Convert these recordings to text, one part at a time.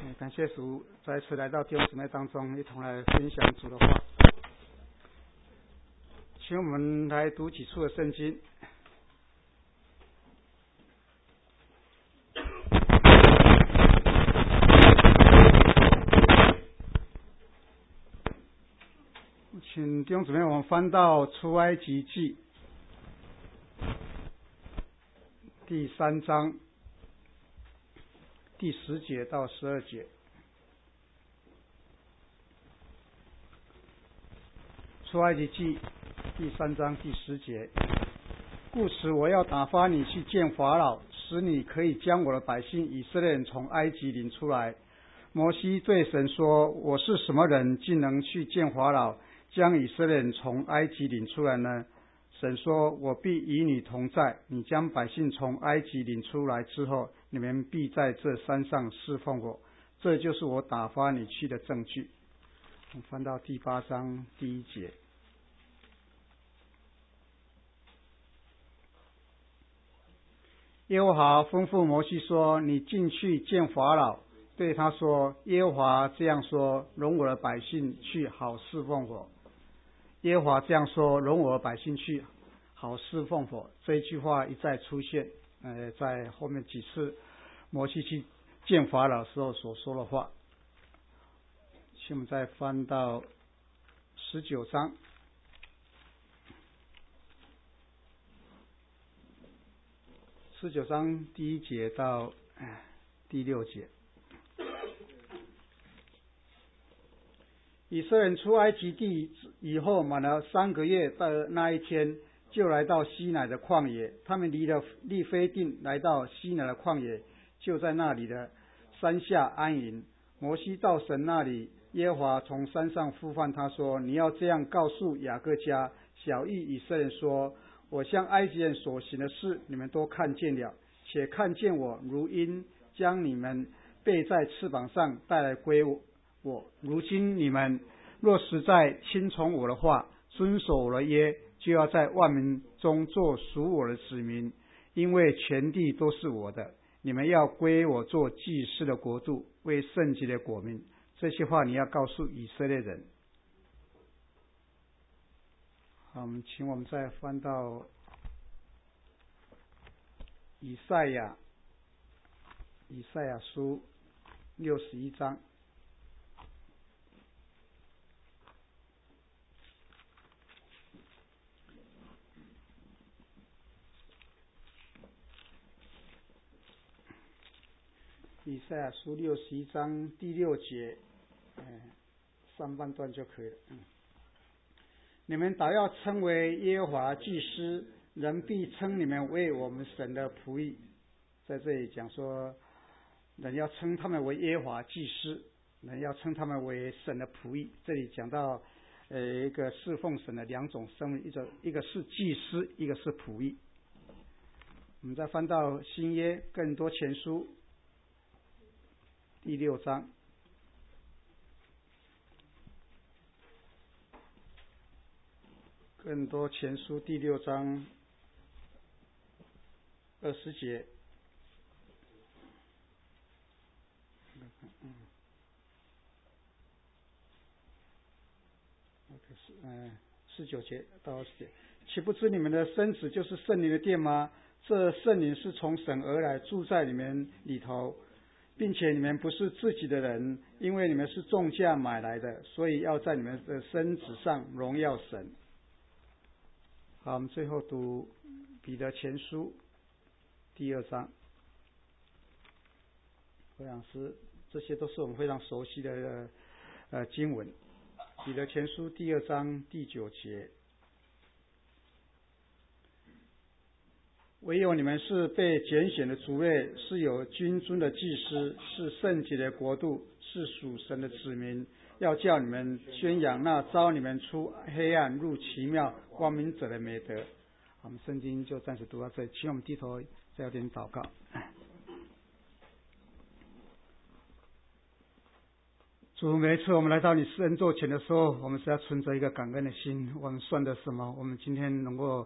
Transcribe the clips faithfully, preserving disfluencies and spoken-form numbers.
感谢主再次来到弟兄姊妹当中，一同来分享主的话。请我们来读几处的圣经。请弟兄姊妹，我们翻到出埃及记第三章第十节到十二节。出埃及记第三章第十节，故此我要打发你去见法老，使你可以将我的百姓以色列人从埃及领出来。摩西对神说，我是什么人，竟能去见法老，将以色列人从埃及领出来呢？神说，我必与你同在，你将百姓从埃及领出来之后，你们必在这山上侍奉我，这就是我打发你去的证据。我们翻到第八章第一节，耶和华吩咐摩西说，你进去见法老，对他说，耶和华这样说，容我的百姓去，好侍奉我。耶和华这样说，容我的百姓去，好侍奉我。这一句话一再出现，呃，在后面几次摩西去见法老时候所说的话。请我们再翻到十九章，十九章第一节到第六节。以色列人出埃及地以后，满了三个月的那一天，就来到西乃的旷野。他们离了利非定，来到西乃的旷野，就在那里的山下安营。摩西到神那里，耶和华从山上呼唤他说，你要这样告诉雅各家、小裔以色列人说，我向埃及人所行的事，你们都看见了，且看见我如鹰将你们背在翅膀上带来归我。我如今你们若实在听从我的话，遵守我的约，就要在万民中做属我的子民，因为全地都是我的。你们要归我做祭司的国度，为圣洁的国民。这些话你要告诉以色列人。好，我们请我们再翻到以赛亚以赛亚书六十一章。以赛亚书六十一章第六节，呃、上半段就可以了。嗯，你们倒要称为耶和华祭司，人必称你们为我们神的仆役。在这里讲说，人要称他们为耶和华祭司，人要称他们为神的仆役。这里讲到，呃，一个侍奉神的两种身份，一个一个是祭司，一个是仆役。我们再翻到新约更多前书。第六章，更多前书第六章二十节，嗯，嗯，十九节到二十节，岂不知你们的身子就是圣灵的殿吗？这圣灵是从神而来，住在你们里头。并且你们不是自己的人，因为你们是重价买来的，所以要在你们的身子上荣耀神。好，我们最后读彼得前书第二章。我想是这些都是我们非常熟悉的呃经文。彼得前书第二章第九节，唯有你们是被拣选的族类，是有君尊的祭司，是圣洁的国度，是属神的子民，要叫你们宣扬那召你们出黑暗入奇妙光明者的美德。我们圣经就暂时读到这里，请我们低头再有点祷告。主，每一次我们来到你施恩座前的时候，我们是要存着一个感恩的心。我们算的什么？我们今天能够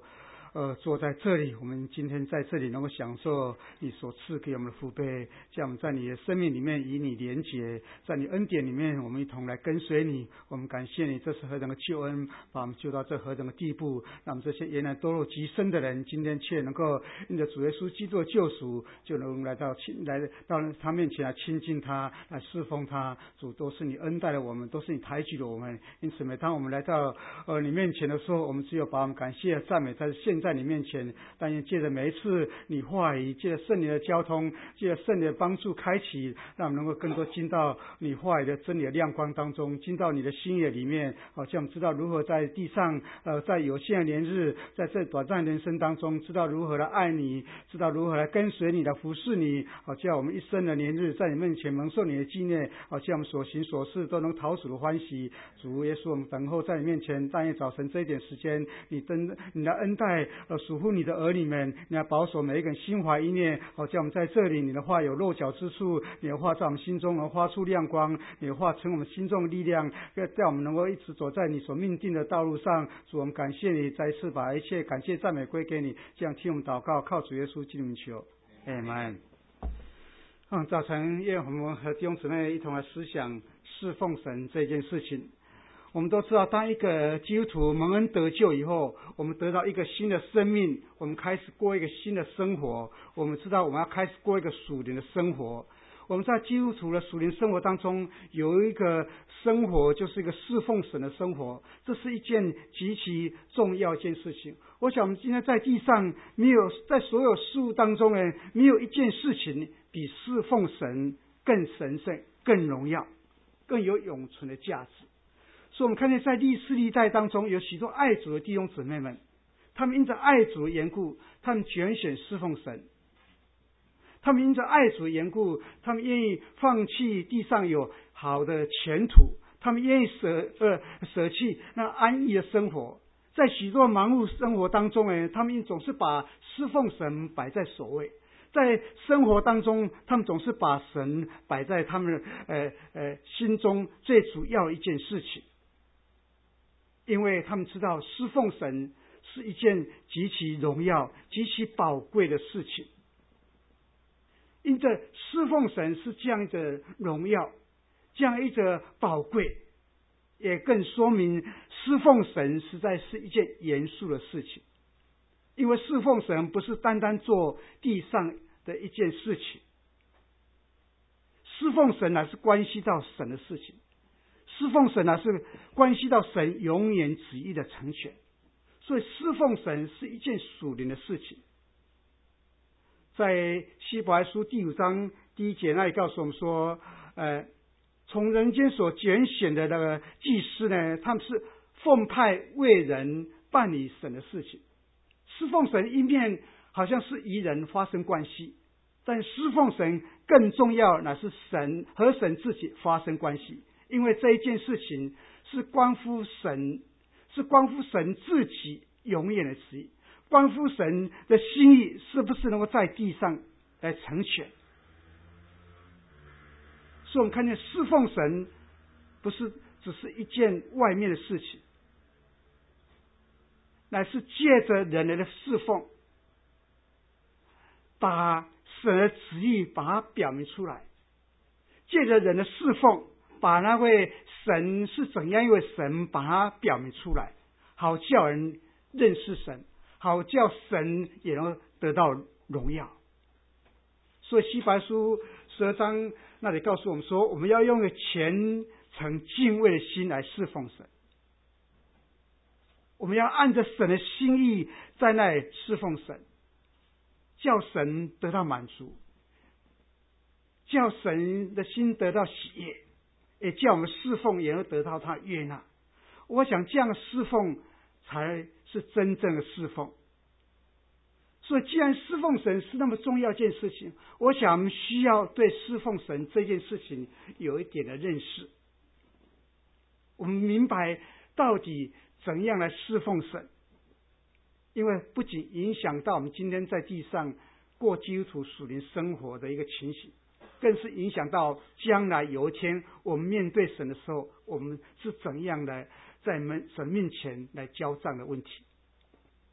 呃坐在这里，我们今天在这里能够享受你所赐给我们的福杯，叫我们在你的生命里面与你连结，在你恩典里面我们一同来跟随你。我们感谢你，这是何等的救恩，把我们救到这何等的地步，让我们这些原来堕落极深的人，今天却能够因着主耶稣基督的救赎，就能来到亲来到他面前来亲近他，来侍奉他。主，都是你恩待了我们，都是你抬举了我们。因此每当我们来到呃你面前的时候，我们只有把我们感谢赞美在现在你面前。但愿借着每一次你话语，借着圣灵的交通，借着圣灵的帮助开启，让我们能够更多进到你话语的真理的亮光当中，进到你的心意里面，好叫我们知道如何在地上呃在有限的年日，在这短暂人生当中，知道如何来爱你，知道如何来跟随你，来服侍你，好叫我们一生的年日在你面前蒙受你的纪念，好叫我们所行所事都能讨主的欢喜。主耶稣，我们等候在你面前，但愿早晨这一点时间，你真你的恩待呃属乎你的儿女们，你要保守每一个人心怀意念，好叫我们在这里，你的话有落脚之处，你的话在我们心中能发出亮光，你的话成我们心中的力量，让我们能够一直走在你所命定的道路上。主，我们感谢你，再一次把一切感谢赞美归给你，这样听我们祷告，靠主耶稣基督名求，阿们。嗯，早晨愿我们和弟兄姊妹一同来思想侍奉神这件事情。我们都知道，当一个基督徒蒙恩得救以后，我们得到一个新的生命，我们开始过一个新的生活。我们知道我们要开始过一个属灵的生活。我们在基督徒的属灵生活当中，有一个生活就是一个侍奉神的生活，这是一件极其重要一件事情。我想我们今天在地上，没有在所有事物当中呢，没有一件事情比侍奉神更神圣、更荣耀、更有永存的价值。所以我们看见在历世历代当中，有许多爱主的弟兄姊妹们，他们因着爱主的缘故，他们拣选侍奉神。他们因着爱主的缘故，他们愿意放弃地上有好的前途，他们愿意舍呃舍弃那安逸的生活。在许多忙碌生活当中呢，他们总是把侍奉神摆在首位。在生活当中，他们总是把神摆在他们呃呃心中最主要的一件事情，因为他们知道侍奉神是一件极其荣耀、极其宝贵的事情。因着侍奉神是这样的荣耀，这样一个宝贵，也更说明侍奉神实在是一件严肃的事情。因为侍奉神不是单单做地上的一件事情，侍奉神乃是关系到神的事情，侍奉神乃是关系到神永远旨意的成全。所以侍奉神是一件属灵的事情。在希伯来书第五章第一节那里告诉我们说，呃，从人间所拣选的那个祭司呢，他们是奉派为人办理神的事情。侍奉神一面好像是与人发生关系，但侍奉神更重要，乃是神和神自己发生关系，因为这一件事情是关乎神，是关乎神自己永远的旨意，关乎神的心意是不是能够在地上来成全。所以我们看见侍奉神不是只是一件外面的事情，乃是借着人类的侍奉，把神的旨意把它表明出来，借着人的侍奉，把那位神是怎样一位神把它表明出来，好叫人认识神，好叫神也能得到荣耀。所以希伯来书十二章那里告诉我们说，我们要用个虔诚敬畏的心来侍奉神，我们要按着神的心意在那里侍奉神，叫神得到满足，叫神的心得到喜悦，也叫我们侍奉也能得到他悦纳。我想这样的侍奉才是真正的侍奉。所以既然侍奉神是那么重要一件事情，我想我们需要对侍奉神这件事情有一点的认识。我们明白到底怎样来侍奉神，因为不仅影响到我们今天在地上过基督徒属灵生活的一个情形，更是影响到将来有一天我们面对神的时候，我们是怎样的在神面前来交账的问题。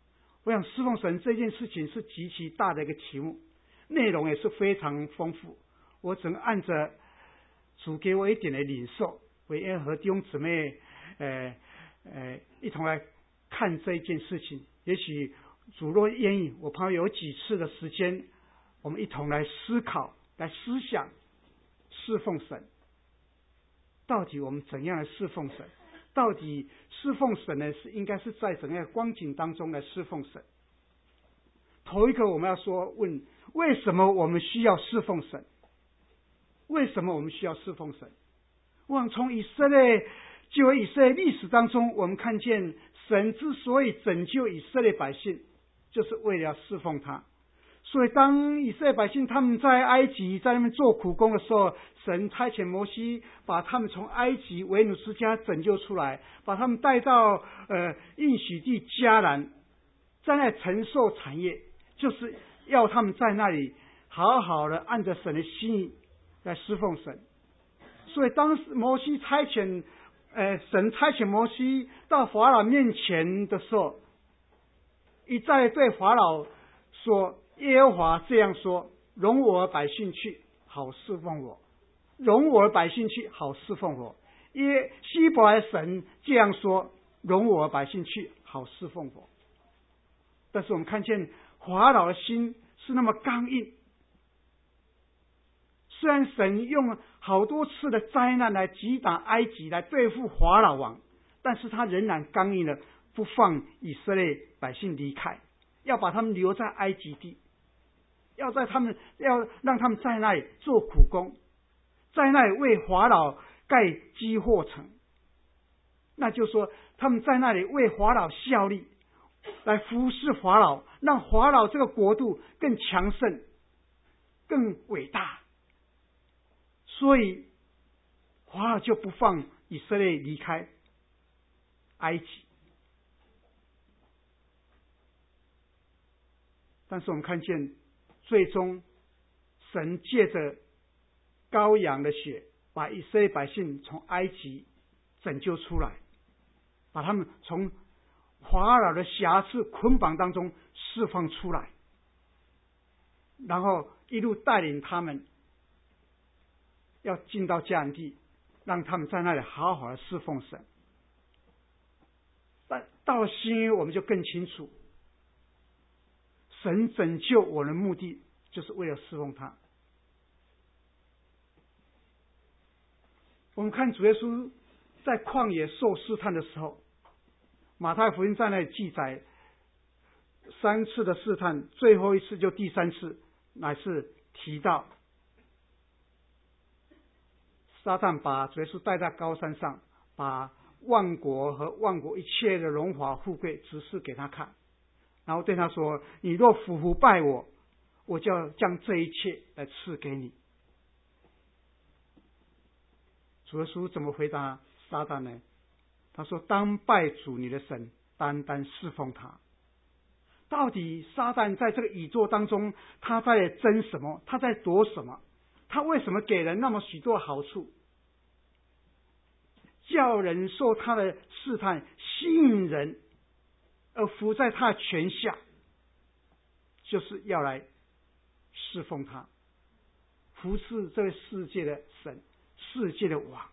我想侍奉神这件事情是极其大的一个题目，内容也是非常丰富。我只能按着主给我一点的领受，我也和弟兄姊妹呃呃一同来看这一件事情。也许主若愿意，我怕有几次的时间，我们一同来思考、来思想侍奉神。到底我们怎样来侍奉神？到底侍奉神呢？是应该是在怎样的光景当中来侍奉神？头一个我们要说问：为什么我们需要侍奉神？为什么我们需要侍奉神？我想从以色列旧约以色列历史当中，我们看见神之所以拯救以色列百姓，就是为了侍奉他。所以当以色列百姓他们在埃及在那边做苦工的时候，神差遣摩西把他们从埃及为奴之家拯救出来，把他们带到呃应许地迦南，在那里承受产业，就是要他们在那里好好的按着神的心意来侍奉神。所以当时摩西差遣呃神差遣摩西到法老面前的时候，一再对法老说：耶和华这样说，容我的百姓去，好侍奉我；容我的百姓去，好侍奉我。耶希伯来神这样说，容我的百姓去，好侍奉我。但是我们看见法老的心是那么刚硬，虽然神用好多次的灾难来击打埃及，来对付法老王，但是他仍然刚硬的不放以色列百姓离开，要把他们留在埃及地，要在他们要让他们在那里做苦工，在那里为法老盖积货城。那就是说他们在那里为法老效力，来服侍法老，让法老这个国度更强盛更伟大。所以法老就不放以色列离开埃及。但是我们看见最终神借着羔羊的血把以色列百姓从埃及拯救出来，把他们从法老的辖制捆绑当中释放出来，然后一路带领他们要进到迦南地，让他们在那里好好的侍奉神。但到了新约我们就更清楚，神拯救我的目的就是为了侍奉他。我们看主耶稣在旷野受试探的时候，马太福音在那里记载三次的试探，最后一次就第三次乃是提到撒旦把主耶稣带在高山上，把万国和万国一切的荣华富贵指示给他看，然后对他说：你若俯伏拜我，我就要将这一切来赐给你。主耶稣怎么回答撒旦呢？他说：当拜主你的神，单单侍奉他。到底撒旦在这个宇宙当中，他在争什么？他在夺什么？他为什么给人那么许多好处，叫人受他的试探，吸引人而服在他的权下，就是要来侍奉他，服侍这个世界的神，世界的王。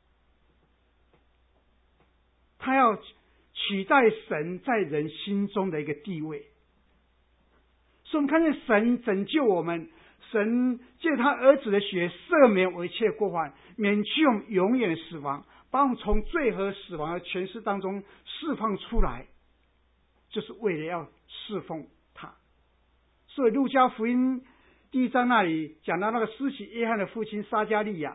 他要取代神在人心中的一个地位。所以我们看见神拯救我们，神借他儿子的血赦免我一切过犯，免去我们永远的死亡，把我们从罪和死亡的权势当中释放出来，就是为了要侍奉他。所以路加福音第一章那里讲到那个施洗约翰的父亲撒迦利亚，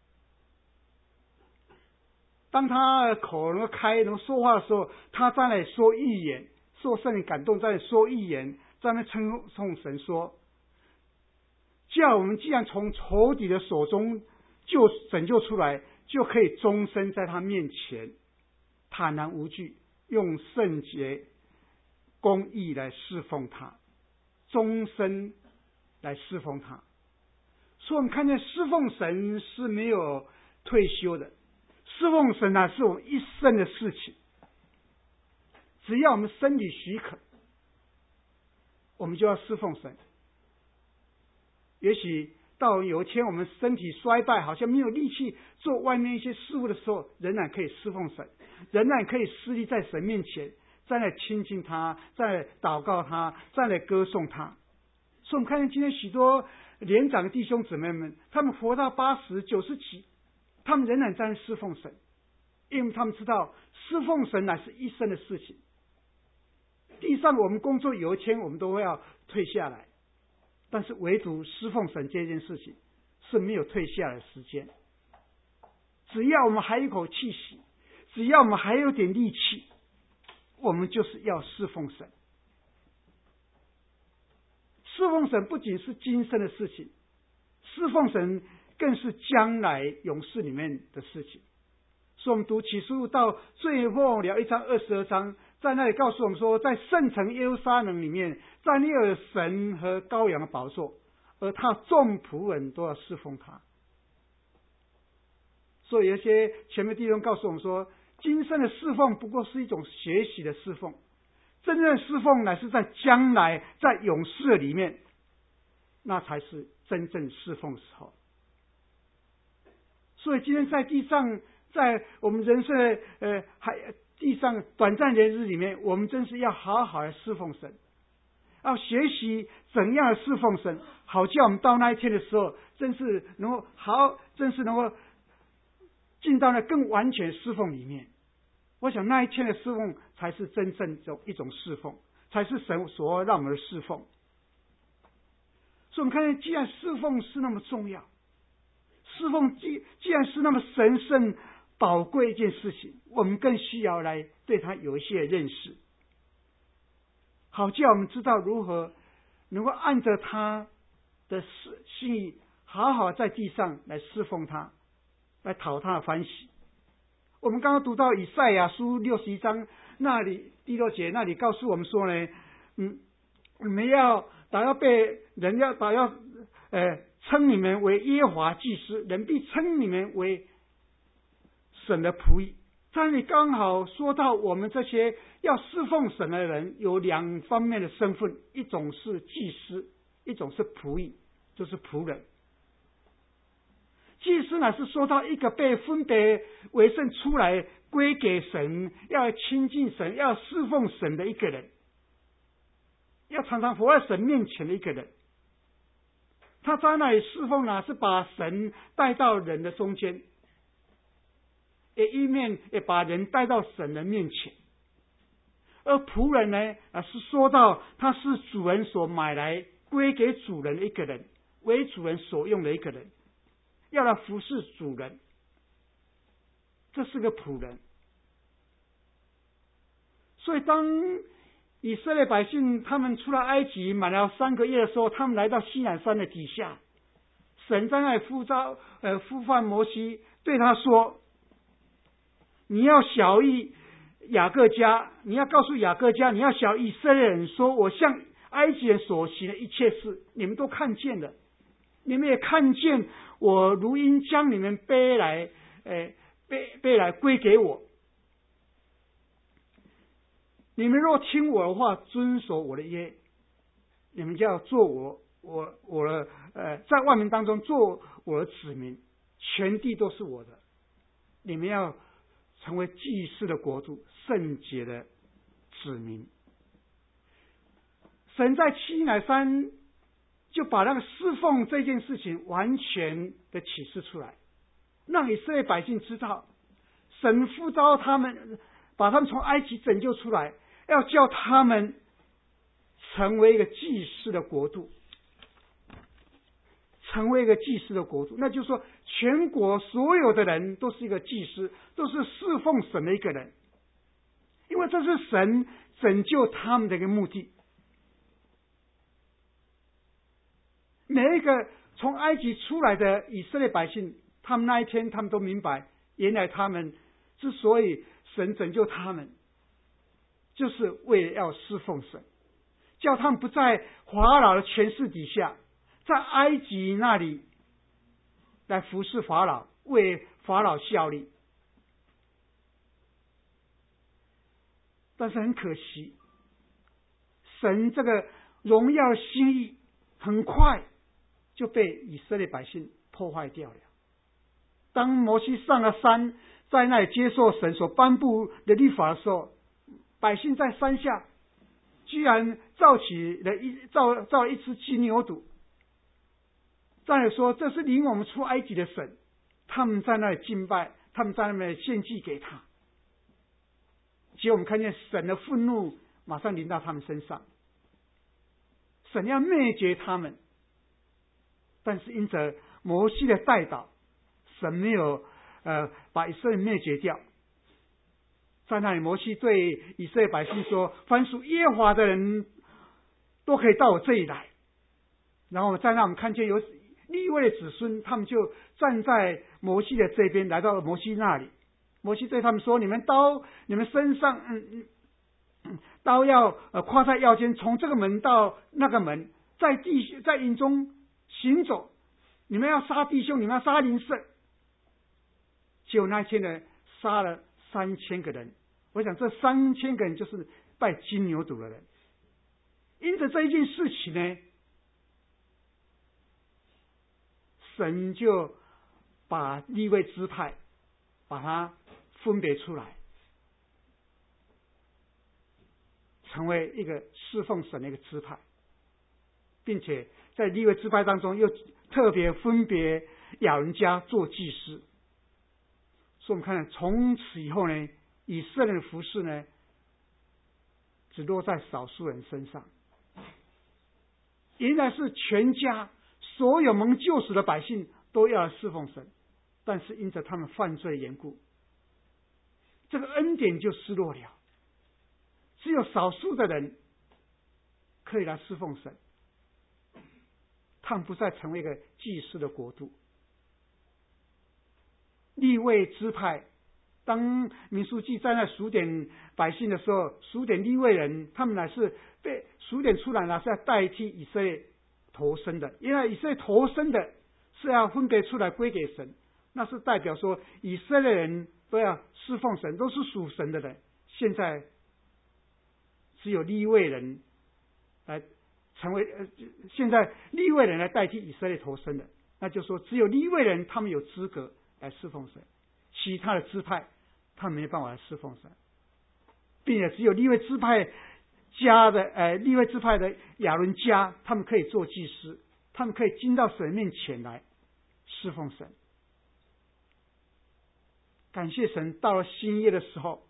当他口能开能说话的时候，他在那里说预言，受圣灵感动，在那里说预言，在那称颂神说：叫我们既然从仇敌的手中就拯救出来，就可以终身在他面前坦然无惧，用圣洁公义来侍奉他，终身来侍奉他。所以我们看见侍奉神是没有退休的，侍奉神呢、啊、是我们一生的事情。只要我们身体许可， 我们就要侍奉神。也许到有一天我们身体衰败，好像没有力气做外面一些事物的时候，仍然可以侍奉神，仍然可以侍立在神面前，再来亲近他，再来祷告他，再来歌颂他。所以我们看见今天许多年长的弟兄姊妹们，他们活到八十九十几，他们仍然在侍奉神，因为他们知道侍奉神乃是一生的事情。地上我们工作有一天我们都会要退下来，但是唯独侍奉神这件事情是没有退下来的时间。只要我们还有一口气息，只要我们还有点力气，我们就是要侍奉神。侍奉神不仅是今生的事情，侍奉神更是将来永世里面的事情。所以我们读启示录到最后了一章二十二章，在那里告诉我们说，在圣城耶路撒冷里面站立了神和羔羊的宝座，而他众仆人都要侍奉他。所以有些前面弟兄告诉我们说，今生的侍奉不过是一种学习的侍奉，真正的侍奉乃是在将来在永世里面，那才是真正侍奉的时候。所以今天在地上，在我们人生的呃还地上短暂的日子里面，我们真是要好好的侍奉神，要学习怎样的侍奉神，好叫我们到那一天的时候，真是能够好，真是能够进到那更完全侍奉里面。我想那一天的侍奉才是真正的一种侍奉，才是神所让我们的侍奉。所以我们看见，既然侍奉是那么重要，侍奉既既然是那么神圣宝贵一件事情，我们更需要来对他有一些认识，好叫我们知道如何能够按着他的心意，好好在地上来侍奉他，来讨他的欢喜。我们刚刚读到以赛亚书六十一章那里第六节，那里告诉我们说呢，嗯，你们要打要被人要打要呃称你们为耶和华祭司，人必称你们为神的仆役。这里刚好说到我们这些要侍奉神的人有两方面的身份，一种是祭司，一种是仆役，就是仆人。祭司呢是说到一个被分别为圣出来归给神，要亲近神，要侍奉神的一个人，要常常活在神面前的一个人。他在那里侍奉呢，是把神带到人的中间，也一面也把人带到神的面前。而仆人呢，啊是说到他是主人所买来归给主人的一个人，为主人所用的一个人，要来服侍主人，这是个仆人。所以当以色列百姓他们出了埃及满了三个月的时候，他们来到西乃山的底下，神在那里呼召呃呼唤摩西，对他说，你要晓谕雅各家，你要告诉雅各家，你要晓以色列人说，我向埃及人所行的一切事，你们都看见了，你们也看见我如鹰将你们背来，呃，背背来归给我。你们若听我的话，遵守我的约，你们就要做我我我的呃，在万民当中做我的子民，全地都是我的。你们要成为祭司的国度，圣洁的子民。神在西乃山就把那个侍奉这件事情完全的启示出来，让以色列百姓知道，神呼召他们，把他们从埃及拯救出来，要叫他们成为一个祭司的国度，成为一个祭司的国度，那就是说全国所有的人都是一个祭司，都是侍奉神的一个人，因为这是神拯救他们的一个目的。每一个从埃及出来的以色列百姓，他们那一天他们都明白，原来他们之所以神拯救他们，就是为了要侍奉神，叫他们不在法老的权势底下，在埃及那里来服侍法老，为法老效力。但是很可惜，神这个荣耀的心意很快就被以色列百姓破坏掉了。当摩西上了山，在那里接受神所颁布的律法的时候，百姓在山下居然造起了一造造了一只金牛犊，再来说这是领我们出埃及的神，他们在那里敬拜，他们在那里献祭给他。结果我们看见神的愤怒马上临到他们身上，神要灭绝他们，但是因着摩西的代祷，神没有呃把以色列灭绝掉。在那里，摩西对以色列百姓说：“凡属耶和华的人都可以到我这里来。”然后在那我们看见有利未的子孙，他们就站在摩西的这边，来到摩西那里。摩西对他们说：“你们刀，你们身上，嗯嗯，刀要呃挎在腰间，从这个门到那个门，在地在营中行走。你们要杀弟兄，你们要杀邻舍。”结果那一天呢，杀了三千个人。我想这三千个人就是拜金牛犊的人。因着这一件事情呢，神就把利未支派把它分别出来，成为一个侍奉神的一个支派，并且在利未支派当中又特别分别亚伦家做祭司。所以我们看，从此以后呢，以色列的服事呢，只落在少数人身上。原来是全家所有蒙救赎的百姓都要来侍奉神，但是因着他们犯罪的缘故，这个恩典就失落了。只有少数的人可以来侍奉神，他们不再成为一个祭司的国度。利未支派，当民数记在那数点百姓的时候，数点利未人，他们乃是被数点出来了，是要代替以色列投生的。因为以色列投生的是要分别出来归给神，那是代表说以色列人都要侍奉神，都是属神的人。现在只有利未人来成为，呃，现在利未人来代替以色列投生的，那就说只有利未人他们有资格来侍奉神，其他的支派他们没办法来侍奉神，并且只有利未支派家的呃利未支派的亚伦家，他们可以做祭司，他们可以进到神面前来侍奉神。感谢神，到了新约的时候，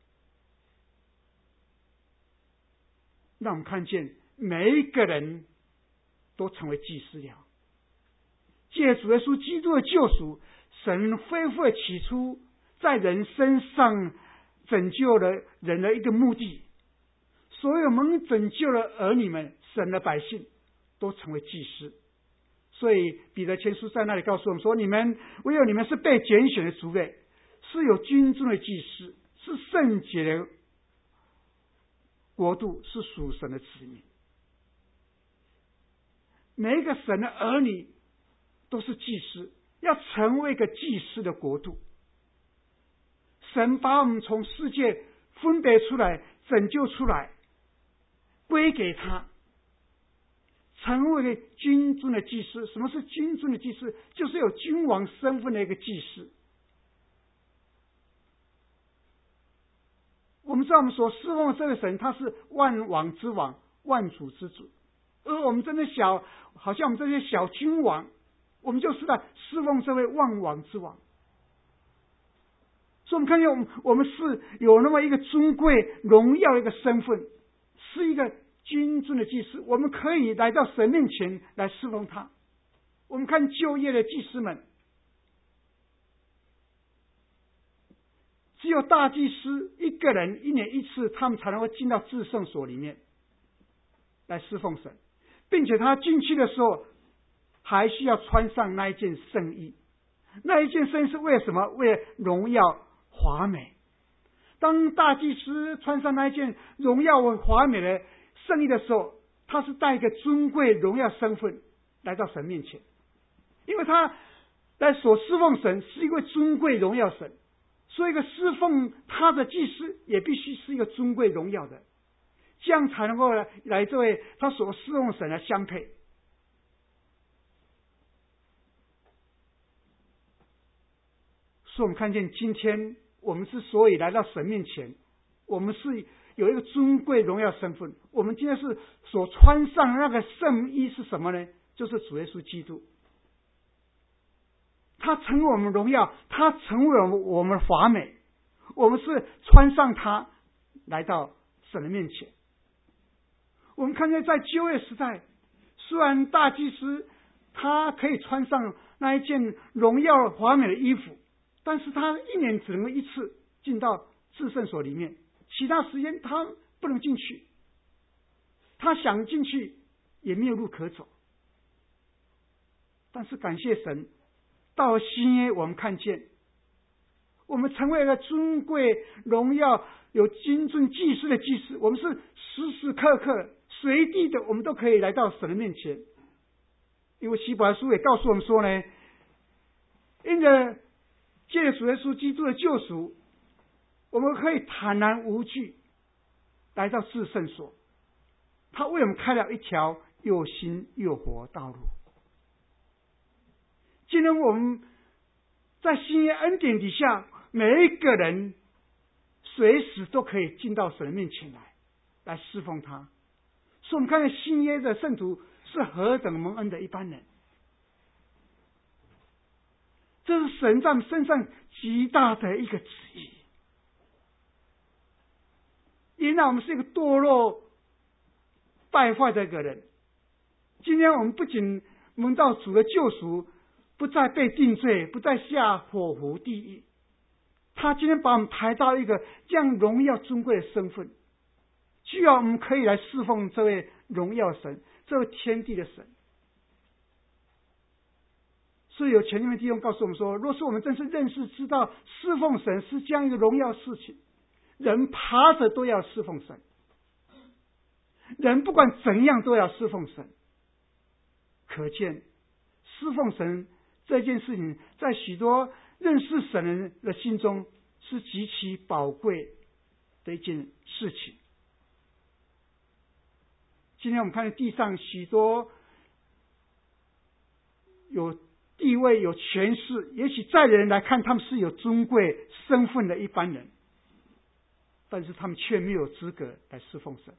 让我们看见每一个人都成为祭司了。借主耶稣基督的救赎，神恢复了起初在人身上拯救了人的一个目的。所有蒙拯救的儿女们，神的百姓都成为祭司。所以彼得前书在那里告诉我们说：你们唯有你们是被拣选的族类，是有君尊的祭司，是圣洁的国度，是属神的子民。每一个神的儿女都是祭司，要成为一个祭司的国度。神把我们从世界分别出来，拯救出来，归给他，成为了君尊的祭司。什么是君尊的祭司？就是有君王身份的一个祭司。我们知道我们所侍奉的这个神，他是万王之王，万主之主。而我们这些小，好像我们这些小君王，我们就是在侍奉这位万王之王。所以我们看见我们我们是有那么一个尊贵荣耀的一个身份，是一个君尊的祭司，我们可以来到神面前来侍奉他。我们看旧约的祭司们，只有大祭司一个人一年一次，他们才能够进到至圣所里面来侍奉神，并且他进去的时候还需要穿上那一件圣衣。那一件圣衣是为了什么？为了荣耀华美。当大祭司穿上那一件荣耀华美的圣衣的时候，他是带一个尊贵荣耀身份来到神面前，因为他来所侍奉神是一位尊贵荣耀神，所以一个侍奉他的祭司也必须是一个尊贵荣耀的。 这样才能够来作为他所侍奉神的相配。所以我们看见今天我们之所以来到神面前，我们是有一个尊贵荣耀身份。我们今天是所穿上那个圣衣是什么呢？就是主耶稣基督。他成为我们荣耀，他成为我们华美，我们是穿上他来到神的面前。我们看见在旧约时代，虽然大祭司他可以穿上那一件荣耀华美的衣服，但是他一年只能够一次进到至圣所里面，其他时间他不能进去，他想进去也没有路可走。但是感谢神，到了新约我们看见，我们成为了尊贵荣耀有金尊祭司的祭司，我们是时时刻刻随地的，我们都可以来到神的面前。因为希伯来书也告诉我们说呢，因着借着主耶稣基督的救赎，我们可以坦然无惧来到至圣所，他为我们开了一条又新又活道路。今天我们在新约恩典底下，每一个人随时都可以进到神的面前来，来侍奉他。所以我们看见新约的圣徒是何等蒙恩的一般人，这是神在我们身上极大的一个旨意。原来我们是一个堕落败坏的一个人，今天我们不仅蒙到主的救赎，不再被定罪，不再下火湖地狱，他今天把我们抬到一个这样荣耀尊贵的身份，需要我们可以来侍奉这位荣耀神，这位天地的神。所以有前面弟兄告诉我们说，若是我们真是认识知道侍奉神是这样一个荣耀事情，人爬着都要侍奉神，人不管怎样都要侍奉神。可见侍奉神这件事情在许多认识神人的心中是极其宝贵的一件事情。今天我们看见地上许多有地位有权势，也许在人来看他们是有尊贵身份的一般人，但是他们却没有资格来侍奉神。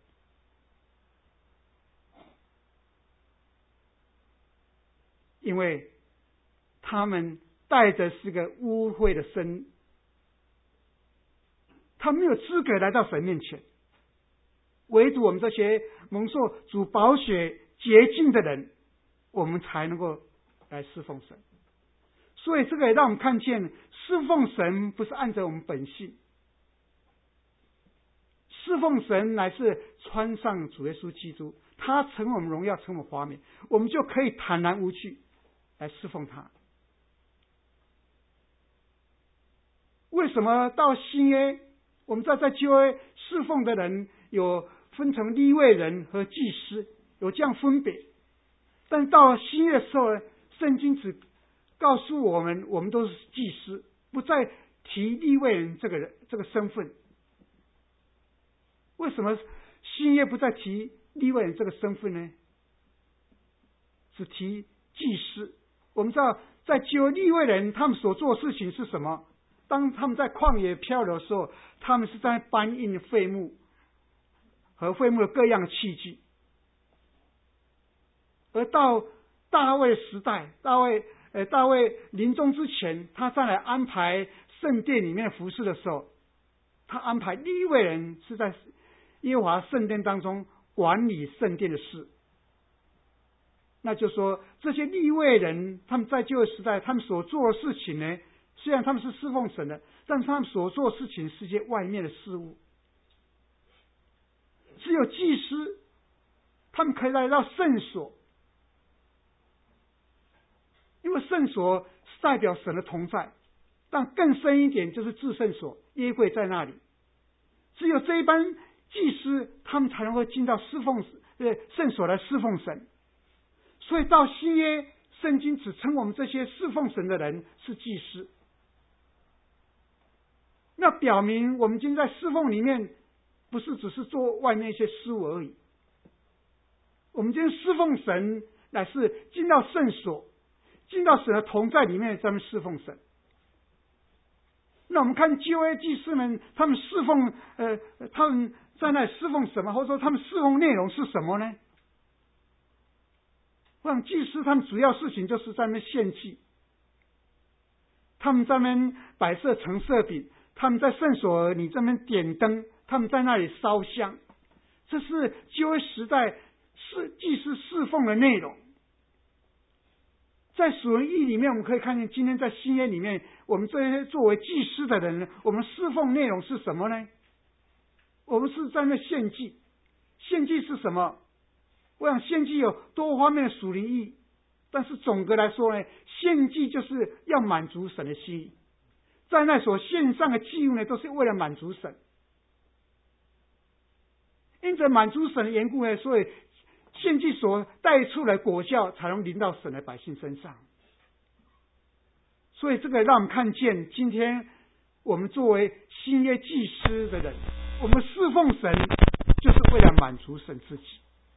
因为他们带着是个污秽的身，他没有资格来到神面前。唯独我们这些蒙受主宝血洁净的人，我们才能够来侍奉神。所以这个也让我们看见，侍奉神不是按照我们本性，侍奉神乃是穿上主耶稣基督，他成为我们荣耀，成为我们华美，我们就可以坦然无惧来侍奉他。为什么到新约，我们在在旧约侍奉的人有分成利未人和祭司，有这样分别，但到了新约的时候，圣经只告诉我们，我们都是祭司，不再提利未人这个人这个身份。为什么新约不再提利未人这个身份呢？只提祭司。我们知道，在旧利未人他们所做的事情是什么？当他们在旷野漂流的时候，他们是在搬运废木和废木的各样的器具。而到大卫时代，大卫呃大卫临终之前，他再来安排圣殿里面的服事的时候，他安排利未人是在耶和华圣殿当中管理圣殿的事。那就说，这些利未人他们在旧约时代他们所做的事情呢，虽然他们是侍奉神的，但是他们所做的事情是些外面的事物。只有祭司他们可以来到圣所，因为圣所是代表神的同在，但更深一点就是至圣所，约柜在那里。只有这一班祭司他们才能够进到侍奉呃圣所来侍奉神。所以到新约，圣经只称我们这些侍奉神的人是祭司。那表明我们今天在侍奉里面， 不是只是做外面一些事物而已。我们今天侍奉神，乃是进到圣所，进到神的同在里面，咱们侍奉神。那我们看旧约祭司们，他们侍奉，呃，他们在那侍奉什么，或者说他们侍奉内容是什么呢？我想祭司他们主要事情就是在那献祭，他们在那边摆设陈设饼，他们在圣所里这边点灯，他们在那里烧香，这是旧约时代是祭司侍奉的内容。在属灵意义里面，我们可以看见，今天在新约里面，我们这些作为祭司的人，我们侍奉内容是什么呢？我们是在那献祭。献祭是什么？我想献祭有多方面的属灵意义，但是总的来说呢，献祭就是要满足神的心意。在那所献上的祭物呢，都是为了满足神。因着满足神的缘故呢，所以献祭所带出来果效才能临到神的百姓身上。所以这个让我们看见，今天我们作为新约祭司的人，我们侍奉神就是为了满足神自己。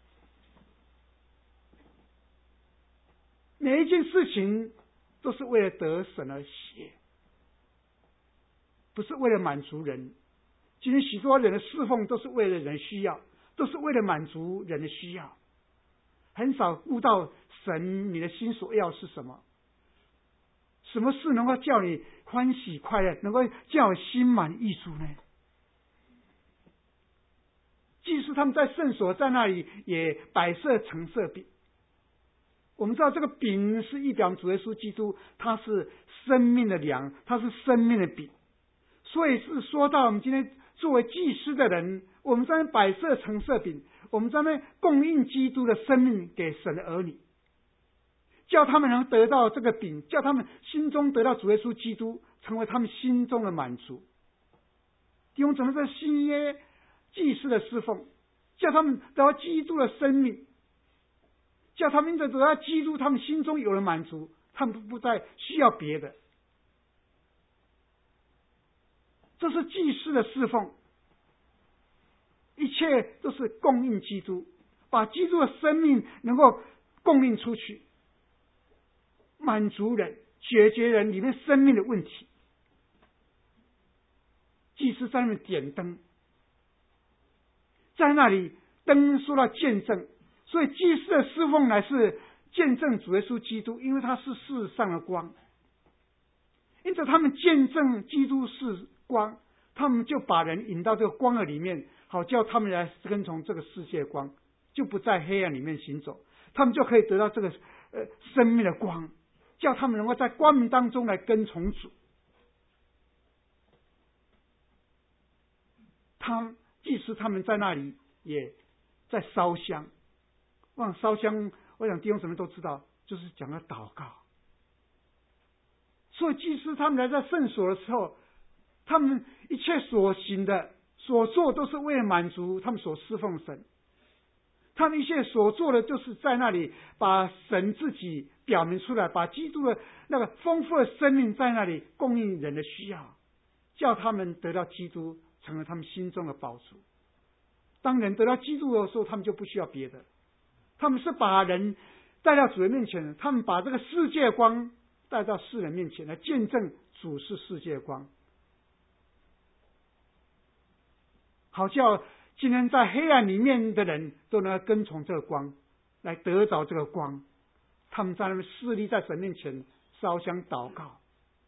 每一件事情都是为了得神而写，不是为了满足人。今天许多人的侍奉都是为了人需要，都是为了满足人的需要，很少顾到神你的心所要是什么，什么事能够叫你欢喜快乐，能够叫你心满意足呢？祭司他们在圣所在那里也摆设陈设饼。我们知道这个饼是预表主耶稣基督，他是生命的粮，他是生命的饼。所以是说到我们今天作为祭司的人，我们在那摆设陈设饼，我们在那供应基督的生命给神的儿女，叫他们能得到这个饼，叫他们心中得到主耶稣基督，成为他们心中的满足。弟兄姊妹，这新约祭司的侍奉，叫他们得到基督的生命，叫他们因着得到基督，他们心中有了满足，他们不再需要别的。这是祭司的侍奉，一切都是供应基督，把基督的生命能够供应出去，满足人，解决人里面生命的问题。祭司在那里点灯，在那里灯说到见证，所以祭司的侍奉乃是见证主耶稣基督，因为他是世上的光。因此他们见证基督是光，他们就把人引到这个光的里面，好叫他们来跟从这个世界光，就不在黑暗里面行走，他们就可以得到这个呃生命的光，叫他们能够在光明当中来跟从主。他祭司他们在那里也在烧香，往烧香，我想弟兄姊妹都知道，就是讲到祷告。所以祭司他们来在圣所的时候，他们一切所行的所做都是为了满足他们所侍奉神，他们一切所做的就是在那里把神自己表明出来，把基督的那个丰富的生命在那里供应人的需要，叫他们得到基督成为他们心中的宝珠。当人得到基督的时候，他们就不需要别的，他们是把人带到主人面前，他们把这个世界光带到世人面前来见证主是世界光，好叫今天在黑暗里面的人都能跟从这个光，来得着这个光。他们在那边侍立在神面前烧香祷告，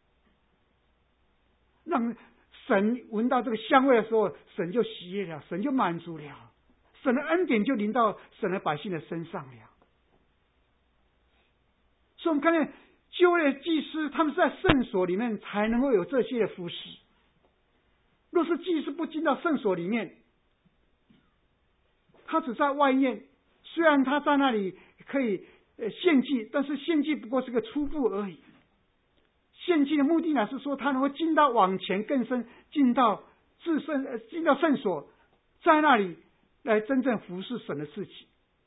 让神闻到这个香味的时候，神就喜悦了，神就满足了，神的恩典就临到神的百姓的身上了。所以我们看见旧约祭司他们是在圣所里面才能够有这些的服侍，若是祭司不进到圣所里面，他只在外面，虽然他在那里可以献祭，但是献祭不过是个初步而已。献祭的目的呢，是说他能够进到往前更深，进到至圣，进到圣所，在那里来真正服侍神的事情。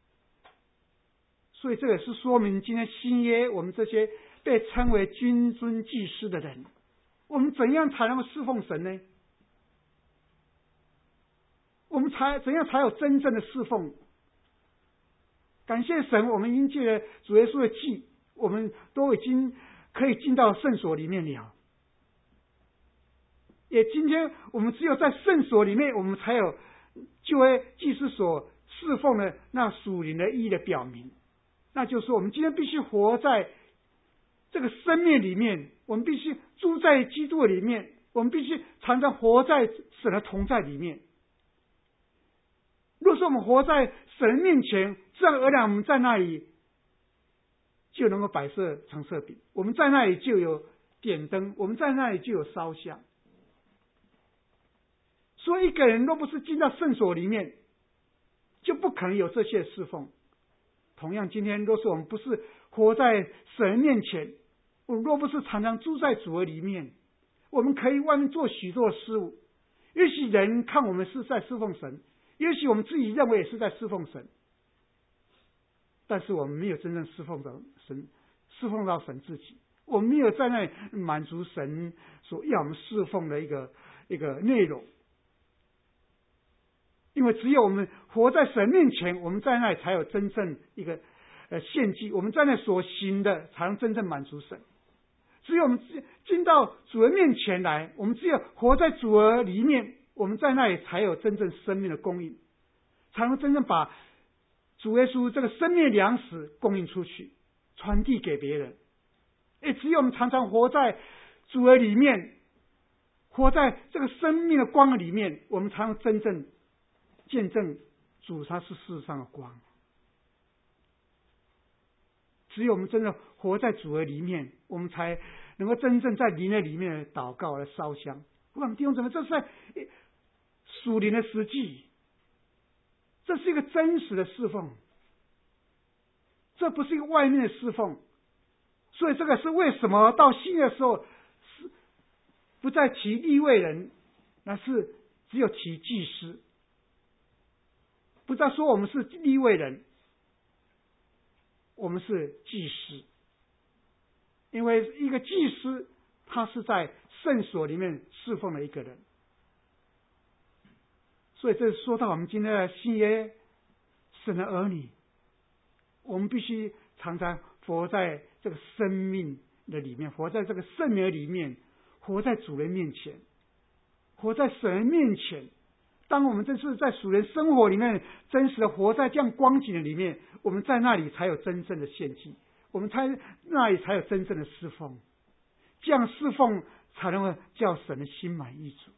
所以这也是说明今天新约我们这些被称为君尊祭司的人，我们怎样才能够侍奉神呢？ 我们才怎样才有真正的侍奉？感谢神，我们已经借了主耶稣的祭，我们都已经可以进到圣所里面了。也今天我们只有在圣所里面，我们才有就为祭司所侍奉的那属灵的意义的表明，那就是我们今天必须活在这个生命里面，我们必须住在基督里面，我们必须常常活在神的同在里面。若是我们活在神面前，自然而然我们在那里就能够摆设陈设饼，我们在那里就有点灯，我们在那里就有烧香。所以一个人若不是进到圣所里面，就不可能有这些侍奉。同样，今天若是我们不是活在神面前，我们若不是常常住在主的里面，我们可以外面做许多事物，也许人看我们是在侍奉神，也许我们自己认为也是在侍奉神，但是我们没有真正侍奉到神，侍奉到神自己，我们没有在那里满足神所要我们侍奉的一个一个内容。因为只有我们活在神面前，我们在那里才有真正一个呃献祭，我们在那所行的才能真正满足神。只有我们进到主的面前来，我们只有活在主的里面，我们在那里才有真正生命的供应，才能真正把主耶稣这个生命的粮食供应出去，传递给别人。也只有我们常常活在主的里面，活在这个生命的光的里面，我们才能真正见证主他是世上的光。只有我们真的活在主的里面，我们才能够真正在灵的里面祷告来烧香。我们弟兄姊妹，这是在属灵的实际，这是一个真实的侍奉，这不是一个外面的侍奉。所以这个是为什么到新约的时候是不再提利未人，那是只有提祭司，不再说我们是利未人，我们是祭司。因为一个祭司他是在圣所里面侍奉的一个人，所以这说到我们今天的新约神的儿女，我们必须常常活在这个生命的里面，活在这个圣灵的里面，活在主人面前，活在神面前。当我们真是在属人生活里面真实的活在这样光景的里面，我们在那里才有真正的献祭，我们在那里才有真正的侍奉，这样侍奉才能够叫神的心满意足。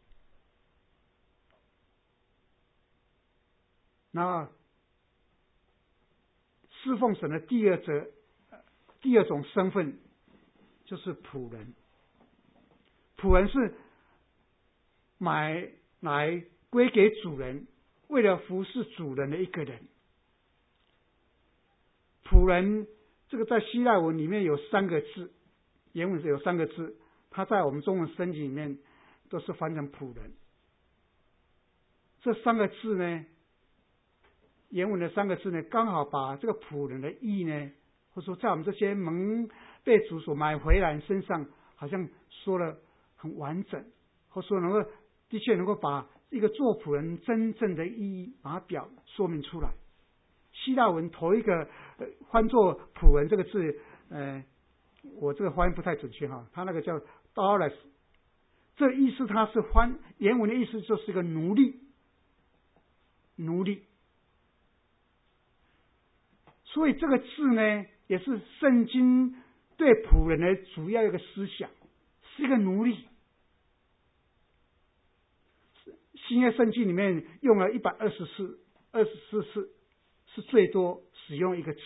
那侍奉神的第二者第二种身份就是仆人。仆人是买来归给主人，为了服侍主人的一个人。仆人这个在希腊文里面有三个字，原文有三个字，它在我们中文圣经里面都是翻成仆人。这三个字呢，原文的三个字呢，刚好把这个仆人的意义呢，或者说在我们这些蒙被主所买回来身上，好像说了很完整，或者说能够的确能够把一个做仆人真正的意义把它表说明出来。希腊文头一个、呃、翻作仆人这个字，呃，我这个发音不太准确哈，它那个叫 doulos， 这意思它是翻原文的意思就是一个奴隶，奴隶。所以这个字呢，也是圣经对仆人的主要一个思想，是一个奴隶。新约圣经里面用了一百二十次，二十四次是最多使用一个字。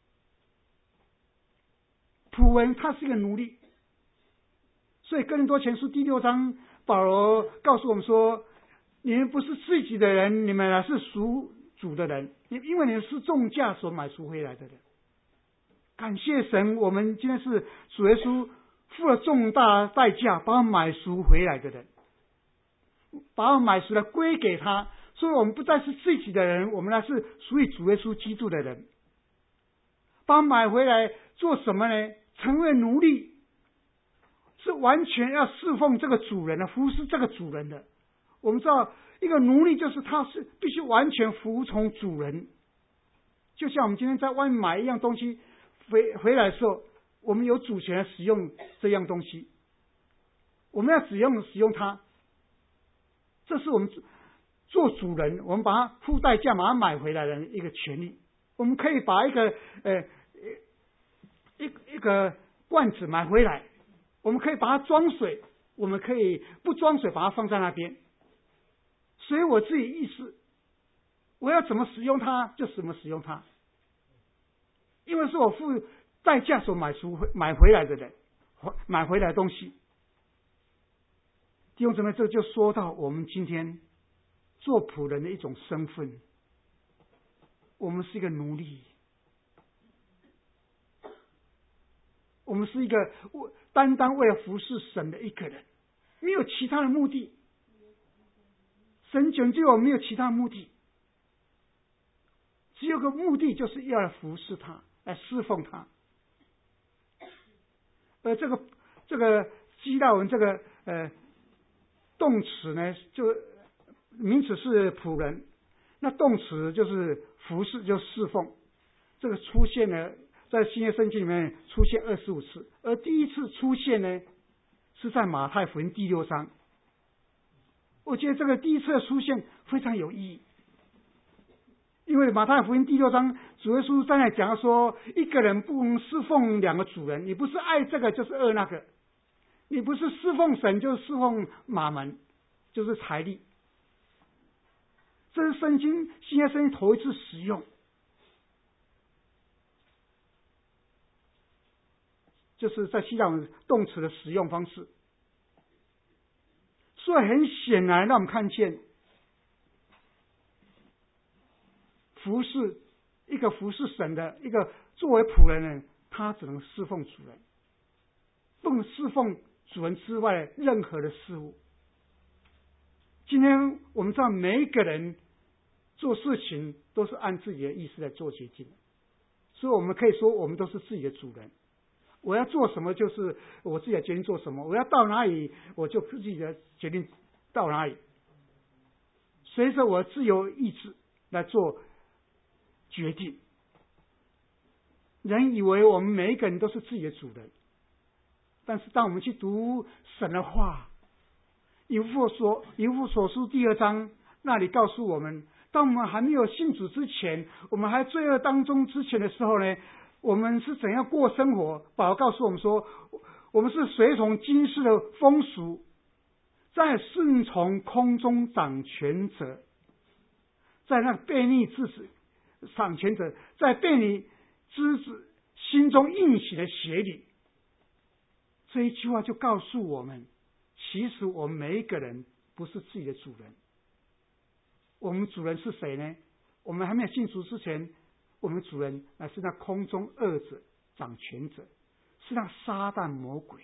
仆人他是一个奴隶，所以哥林多前书第六章保罗告诉我们说，你们不是自己的人，你们是属主的人，因为你们是重价所买赎回来的人。感谢神，我们今天是主耶稣付了重大代价把我们买赎回来的人，把我们买赎了归给他，所以我们不再是自己的人，我们乃是属于主耶稣基督的人。把我们买回来做什么呢？成为奴隶，是完全要侍奉这个主人的，服侍这个主人的。 我们知道一个奴隶就是他是必须完全服从主人，就像我们今天在外面买一样东西回回来的时候，我们有主权来使用这样东西，我们要使用使用它，这是我们做主人，我们把它付代价把它买回来的一个权利。我们可以把一个呃一一个罐子买回来，我们可以把它装水，我们可以不装水把它放在那边，所以我自己意识我要怎么使用它就怎么使用它，因为是我付代价所买赎买回来的人，买回来的东西。弟兄姊妹，这就说到我们今天做仆人的一种身份，我们是一个奴隶，我们是一个单单为了服侍神的一个人，没有其他的目的。神拯救我们没有其他的目的，只有个目的，就是要来服侍他，来侍奉他。而这个这个希腊文这个呃动词呢，就名词是仆人，那动词就是服侍，就侍奉。这个出现呢，在新约圣经里面出现二十五次，而第一次出现呢，是在马太福音第六章。我觉得这个第一次的出现非常有意义，因为马太福音第六章主耶稣在那讲说，一个人不能侍奉两个主人，你不是爱这个就是爱那个，你不是侍奉神就是侍奉马门，就是财力。这是圣经新约圣经头一次使用，就是在希腊文动词的使用方式。所以很显然让我们看见，服侍一个服侍神的一个作为仆人呢，他只能侍奉主人，不能侍奉主人之外任何的事物。今天我们知道每一个人做事情都是按自己的意思来做决定，所以我们可以说我们都是自己的主人。我要做什么就是我自己的决定做什么，我要到哪里我就自己的决定到哪里，随着我自由意志来做决定。人以为我们每一个人都是自己的主人，但是当我们去读神的话，以弗所以弗所书第二章那里告诉我们，当我们还没有信主之前，我们还罪恶当中之前的时候呢，我们是怎样过生活？保罗告诉我们说，我们是随从今世的风俗，在顺从空中掌权者，在那悖逆之子掌权者，在悖逆之子心中应许的血里。这一句话就告诉我们，其实我们每一个人不是自己的主人。我们主人是谁呢？我们还没有信主之前，我们主人乃是那空中恶者掌权者，是那撒旦魔鬼。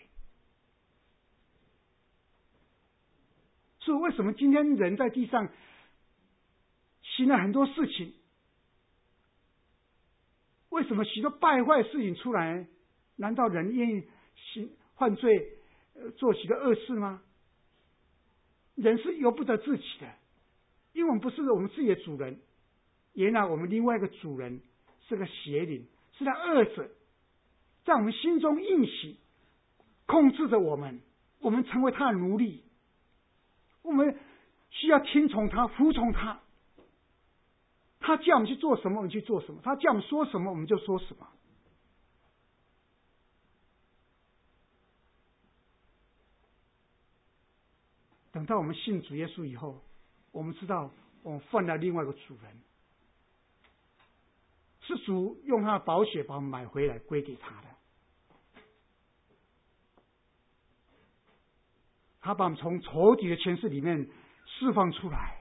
所以为什么今天人在地上行了很多事情，为什么许多败坏事情出来？难道人愿意行犯罪、呃、做许多恶事吗？人是由不得自己的，因为我们不是我们自己的主人。原来我们另外一个主人是个邪灵，是那恶者，在我们心中应许，控制着我们，我们成为他的奴隶，我们需要听从他，服从他。他叫我们去做什么，我们去做什么；他叫我们说什么，我们就说什么。等到我们信主耶稣以后，我们知道我们犯了另外一个主人，是主用他的宝血把我们买回来归给他的。他把我们从仇敌的权势里面释放出来，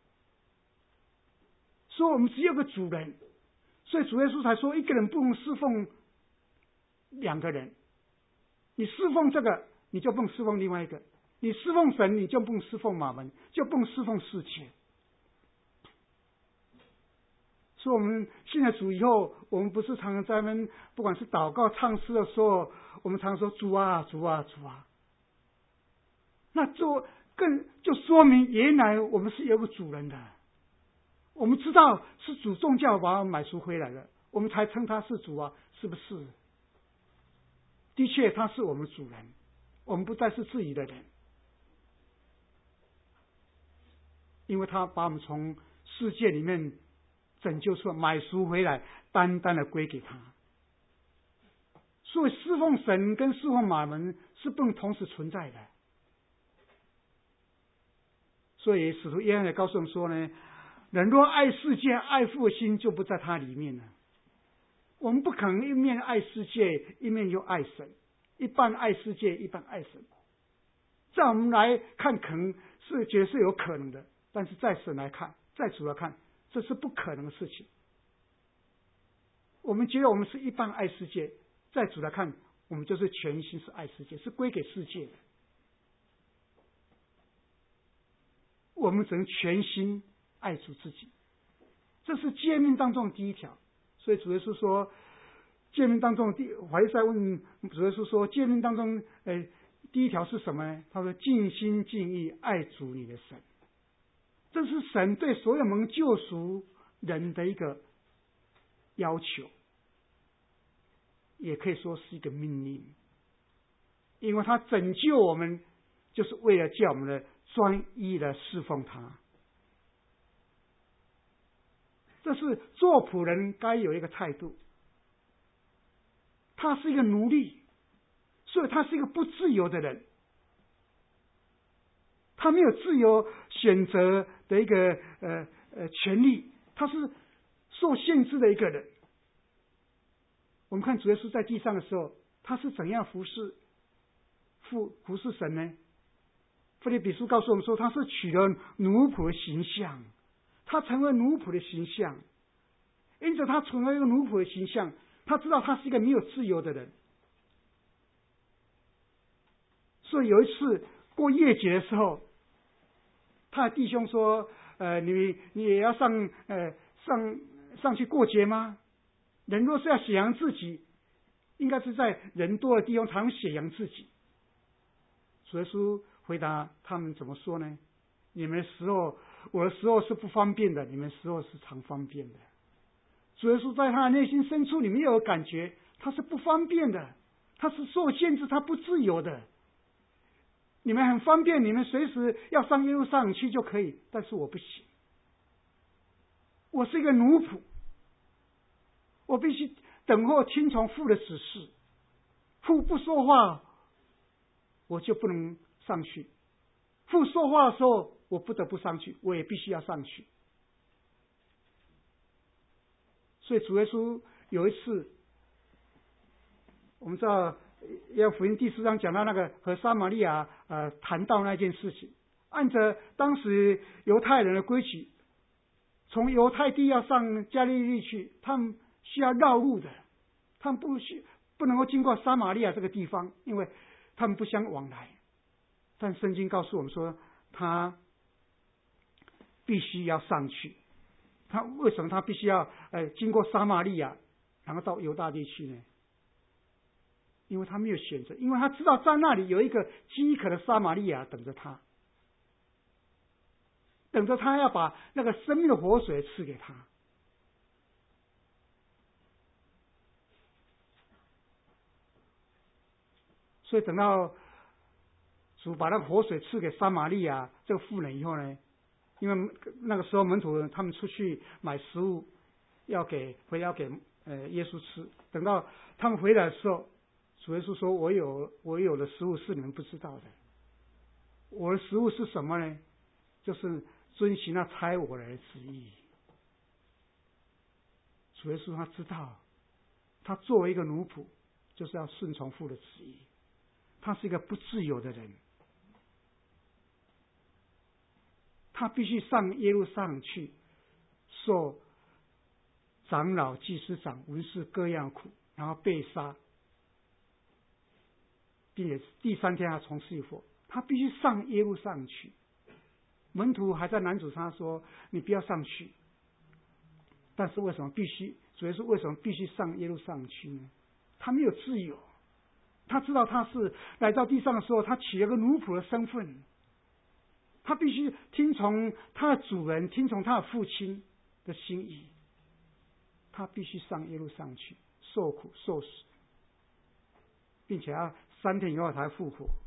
说我们只有个主人，所以主耶稣才说一个人不能侍奉两个人，你侍奉这个你就不能侍奉另外一个，你侍奉神你就不能侍奉马门，就不能侍奉世界。所以我们信了主以后，我们不是常常在那边不管是祷告唱诗的时候，我们常说主啊主啊主啊。那做更就说明原来我们是有个主人的。我们知道是主宗教把我们买赎回来了，我们才称他是主啊，是不是？的确他是我们主人，我们不再是自己的人，因为他把我们从世界里面拯救出来，买赎回来，单单的归给他。所以侍奉神跟侍奉马门是不能同时存在的。所以使徒约翰也告诉我们说呢，人若爱世界，爱父的心就不在他里面了。我们不可能一面爱世界，一面又爱神，一半爱世界，一半爱神。在我们来看，可能是觉得是有可能的，但是在神来看，在主来看，这是不可能的事情。我们觉得我们是一半爱世界，在主来看，我们就是全心是爱世界，是归给世界的。我们只能全心爱主自己，这是诫命当中的第一条。所以主耶稣说，诫命当中第，法利赛问主耶稣说，诫命当中，呃，第一条是什么呢？他说：尽心尽意爱主你的神。这是神对所有蒙救赎人的一个要求，也可以说是一个命令，因为他拯救我们，就是为了叫我们的专一的侍奉他。这是做仆人该有一个态度。他是一个奴隶，所以他是一个不自由的人，他没有自由选择的一个呃呃权利，他是受限制的一个人。我们看主耶稣在地上的时候，他是怎样服侍服服侍神呢？腓立比书告诉我们说，他是取了奴仆的形象，他成为奴仆的形象，因此他成为一个奴仆的形象。他知道他是一个没有自由的人，所以有一次过夜节的时候，他的弟兄说：“呃，你你也要上呃上上去过节吗？人若是要显扬自己，应该是在人多的地方才能显扬自己。”主耶稣回答他们怎么说呢？你们的时候，我的时候是不方便的，你们的时候是常方便的。主耶稣在他的内心深处里面有感觉，他是不方便的，他是受限制，他不自由的。你们很方便，你们随时要上耶路撒冷去就可以，但是我不行。我是一个奴仆，我必须等候听从父的指示，父不说话，我就不能上去；父说话的时候，我不得不上去，我也必须要上去。所以主耶稣有一次，我们知道约翰福音第四章讲到那个和撒玛利亚呃谈到那件事情，按着当时犹太人的规矩，从犹太地要上加利利去，他们需要绕路的，他们不需不能够经过撒玛利亚这个地方，因为他们不相往来。但圣经告诉我们说，他必须要上去。他为什么他必须要呃经过撒玛利亚，然后到犹大地去呢？因为他没有选择，因为他知道在那里有一个饥渴的撒玛利亚等着他，等着他要把那个生命的活水赐给他。所以等到主把那个活水赐给撒玛利亚这个妇人以后呢，因为那个时候门徒他们出去买食物，要给回来要给呃耶稣吃。等到他们回来的时候，主耶稣说：“我有我有的食物是你们不知道的。我的食物是什么呢？就是遵行那差我来的旨意。”主耶稣他知道，他作为一个奴仆，就是要顺从父的旨意。他是一个不自由的人。他必须上耶路撒冷去，受长老、祭司长、文士各样苦，然后被杀，并且第三天他从死里复活。他必须上耶路撒冷去。门徒还在拦阻他说：“你不要上去。”但是为什么必须？主耶稣为什么必须上耶路撒冷去呢？他没有自由。他知道他是来到地上的时候，他起了个奴仆的身份。 他必须听从他的主人，听从他的父亲的心意。他必须上耶路上去受苦受死，并且要三天以后才复活。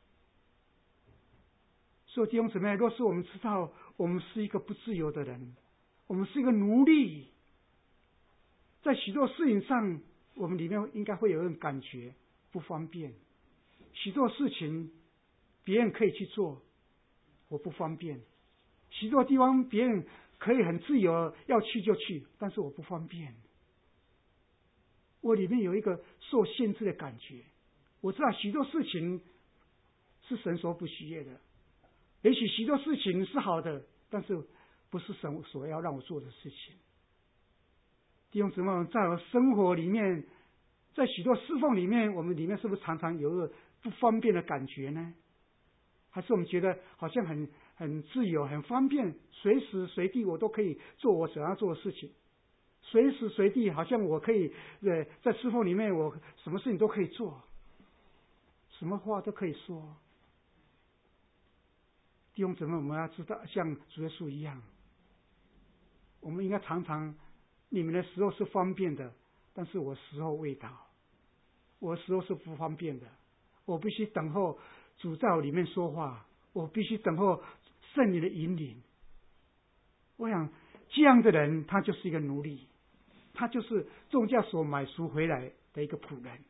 所以弟兄姊妹，若是我们知道我们是一个不自由的人，我们是一个奴隶，在许多事情上我们里面应该会有一种感觉不方便。许多事情别人可以去做，我不方便；许多地方别人可以很自由要去就去，但是我不方便。我里面有一个受限制的感觉。我知道许多事情是神所不喜悦的，也许许多事情是好的，但是不是神所要让我做的事情。弟兄姊妹，在我生活里面，在许多侍奉里面，我们里面是不是常常有一个不方便的感觉呢？还是我们觉得好像很很自由、很方便，随时随地我都可以做我想要做的事情，随时随地好像我可以呃在侍奉里面，我什么事情都可以做，什么话都可以说。弟兄姊妹，我们要知道，像主耶稣一样，我们应该常常，你们的时候是方便的，但是我时候未到，我时候是不方便的，我必须等候主在我里面说话，我必须等候圣灵的引领。我想这样的人，他就是一个奴隶，他就是重价所买赎回来的一个仆人。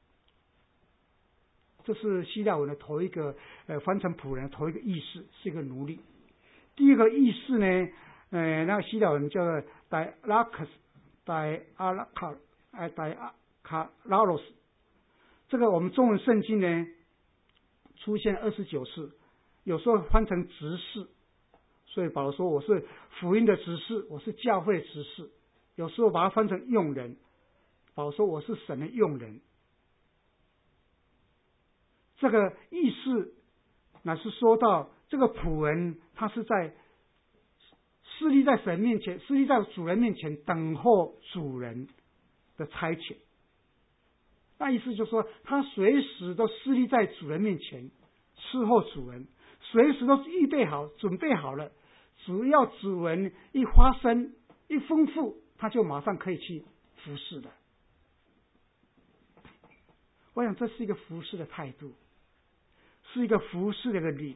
这是希腊文的头一个呃翻成仆人的头一个意思，是一个奴隶。第一个意思呢，呃，那个希腊文叫做 diarakos diarakos 哎 diakaros， 这个我们中文圣经呢出现二十九次，有时候翻成执事，所以保罗说我是福音的执事，我是教会的执事。有时候把它翻成用人，保罗说我是神的用人。这个意思乃是说到这个仆人，他是在侍立在神面前，侍立在主人面前，等候主人的差遣。那意思就是说，他随时都侍立在主人面前，伺候主人，随时都预备好，准备好了，只要主人一发声，一吩咐，他就马上可以去服侍的。我想这是一个服侍的态度，是一个服侍的一个礼，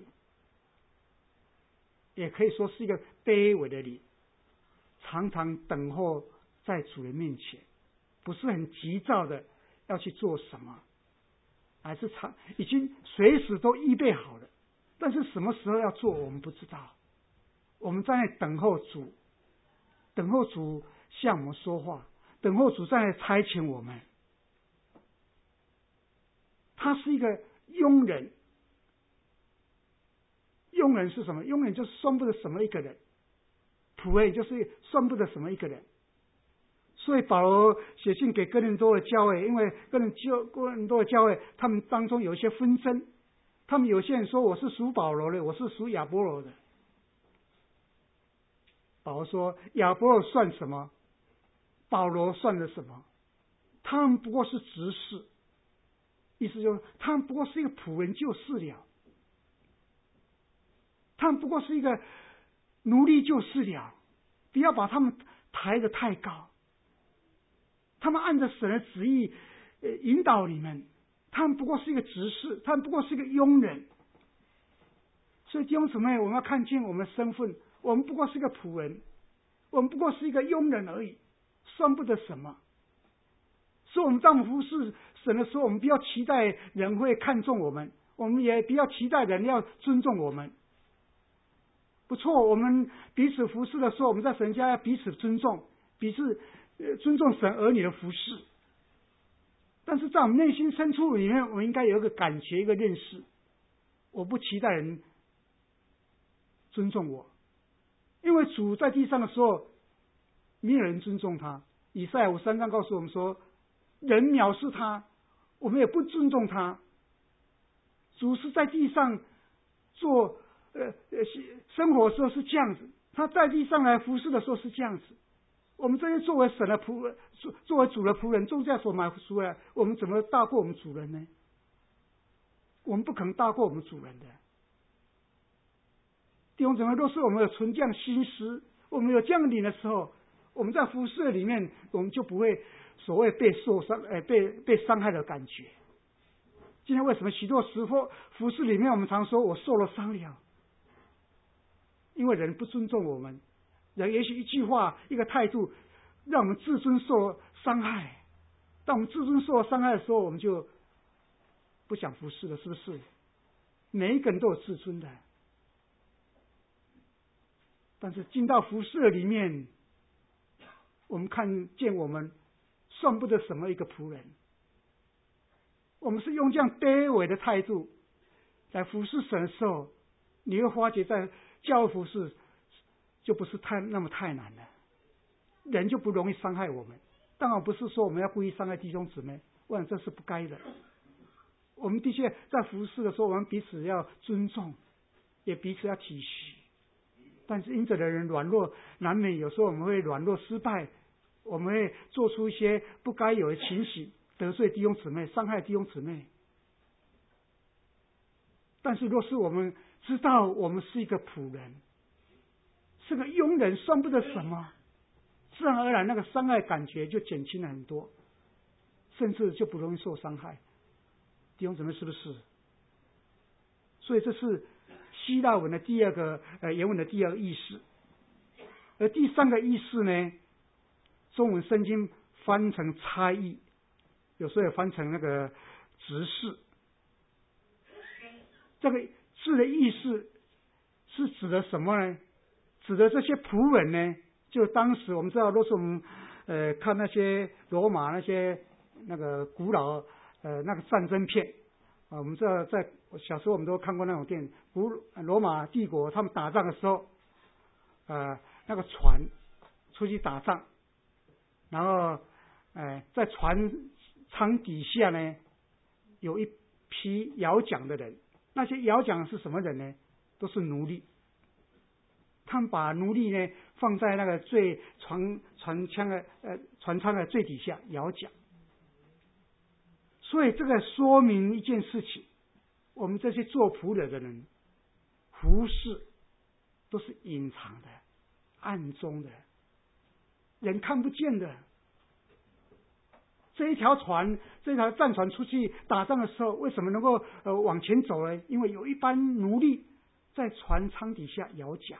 也可以说是一个卑微的礼，常常等候在主人面前，不是很急躁的要去做什么，还是常已经随时都预备好了，但是什么时候要做我们不知道。我们在那等候主，等候主向我们说话，等候主在那差遣我们。他是一个佣人，佣人是什么？佣人就是算不得什么一个人，仆人就是算不得什么一个人。所以保罗写信给哥林多的教会，因为哥林多哥林多的教会，他们当中有一些纷争，他们有些人说我是属保罗的，我是属亚波罗的。保罗说亚波罗算什么？保罗算了什么？他们不过是执事，意思就是他们不过是一个仆人就是了，他们不过是一个奴隶就是了，不要把他们抬得太高。他们按着神的旨意引导你们，他们不过是一个执事，他们不过是一个佣人。所以弟兄姊妹，我们要看见我们的身份，我们不过是一个仆人，我们不过是一个佣人而已，算不得什么。所以我们当我们服侍神的时候，我们不要期待人会看重我们，我们也不要期待人要尊重我们。不错，我们彼此服侍的时候，我们在神家要彼此尊重，彼此尊重神儿女的服侍。但是在我们内心深处里面，我们应该有一个感觉，一个认识，我不期待人尊重我，因为主在地上的时候没有人尊重他。以赛亚五三章告诉我们说，人藐视他，我们也不尊重他。主是在地上做呃呃生活的时候是这样子，他在地上来服侍的时候是这样子。我们这些作为神的仆人，作为主的仆人，重价所买赎来，我们怎么大过我们主人呢？我们不可能大过我们主人的。 弟兄姊妹，若是我们有存这样心思，我们有这样灵的时候，我们在服事里面，我们就不会所谓被受伤、呃、被被伤害的感觉。今天为什么许多时候服事里面，我们常说我受了伤了？因为人不尊重我们，人也许一句话、一个态度，让我们自尊受伤害。当我们自尊受伤害的时候，我们就不想服事了，是不是？每一个人都有自尊的，但是进到服事里面，我们看见我们算不得什么一个仆人。我们是用这样卑微的态度来服侍神的时候，你会发觉在教会服侍就不是太那么太难了，人就不容易伤害我们。当然不是说我们要故意伤害弟兄姊妹，我想这是不该的。我们的确在服侍的时候，我们彼此要尊重，也彼此要体恤。但是因着的人软弱，难免有时候我们会软弱失败，我们会做出一些不该有的情形，得罪弟兄姊妹，伤害弟兄姊妹。但是若是我们知道我们是一个仆人，是个佣人，算不得什么，自然而然那个伤害感觉就减轻了很多，甚至就不容易受伤害。弟兄姊妹，是不是？所以这是希腊文的第二个呃原文的第二个意思。而第三个意思呢，中文圣经翻成差异，有时候也翻成那个执事。这个字的意思是指的什么呢？指的这些仆人呢，就当时我们知道，若是我们呃看那些罗马那些那个古老呃那个战争片啊，我们知道在小时候我们都看过那种电影，古罗马帝国他们打仗的时候，呃那个船出去打仗，然后呃在船舱底下呢有一批摇桨的人，那些摇桨是什么人呢？都是奴隶。他们把奴隶呢放在那个最船船舱的呃船舱的最底下摇桨。所以这个说明一件事情，我们这些做仆人的人服侍都是隐藏的、暗中的，人看不见的。这一条船，这条战船出去打仗的时候，为什么能够呃往前走呢？因为有一班奴隶在船舱底下摇桨。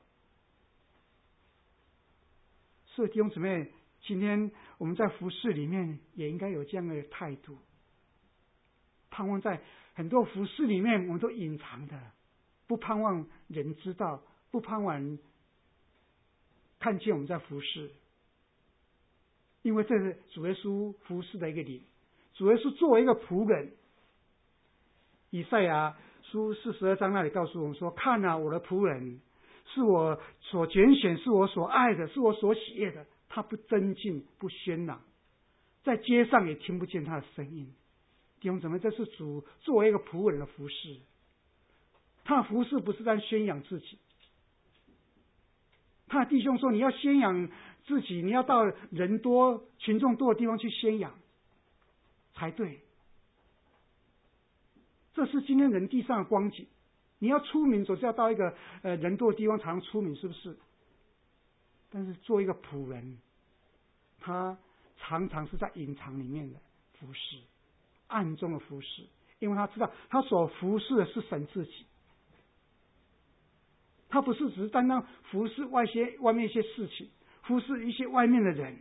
所以弟兄姊妹，今天我们在服事里面也应该有这样的态度，盼望在很多服事里面我们都隐藏的，不盼望人知道，不盼望人看见我们在服事，因为这是主耶稣服事的一个灵。主耶稣作为一个仆人，以赛亚书四十二章那里告诉我们说：看啊，我的仆人，是我所拣选，是我所爱的，是我所喜悦的。他不争竞，不喧嚷，在街上也听不见他的声音。弟兄姊妹，这是主作为一个仆人的服事。他的服事不是在宣扬自己。他的弟兄说：你要宣扬自己，你要到人多、群众多的地方去宣扬才对。这是今天人地上的光景。你要出名，总是要到一个呃人多的地方才能出名，是不是？但是做一个仆人，他常常是在隐藏里面的服侍，暗中的服侍，因为他知道他所服侍的是神自己。他不是只是单单服侍外些外面一些事情，服侍一些外面的人。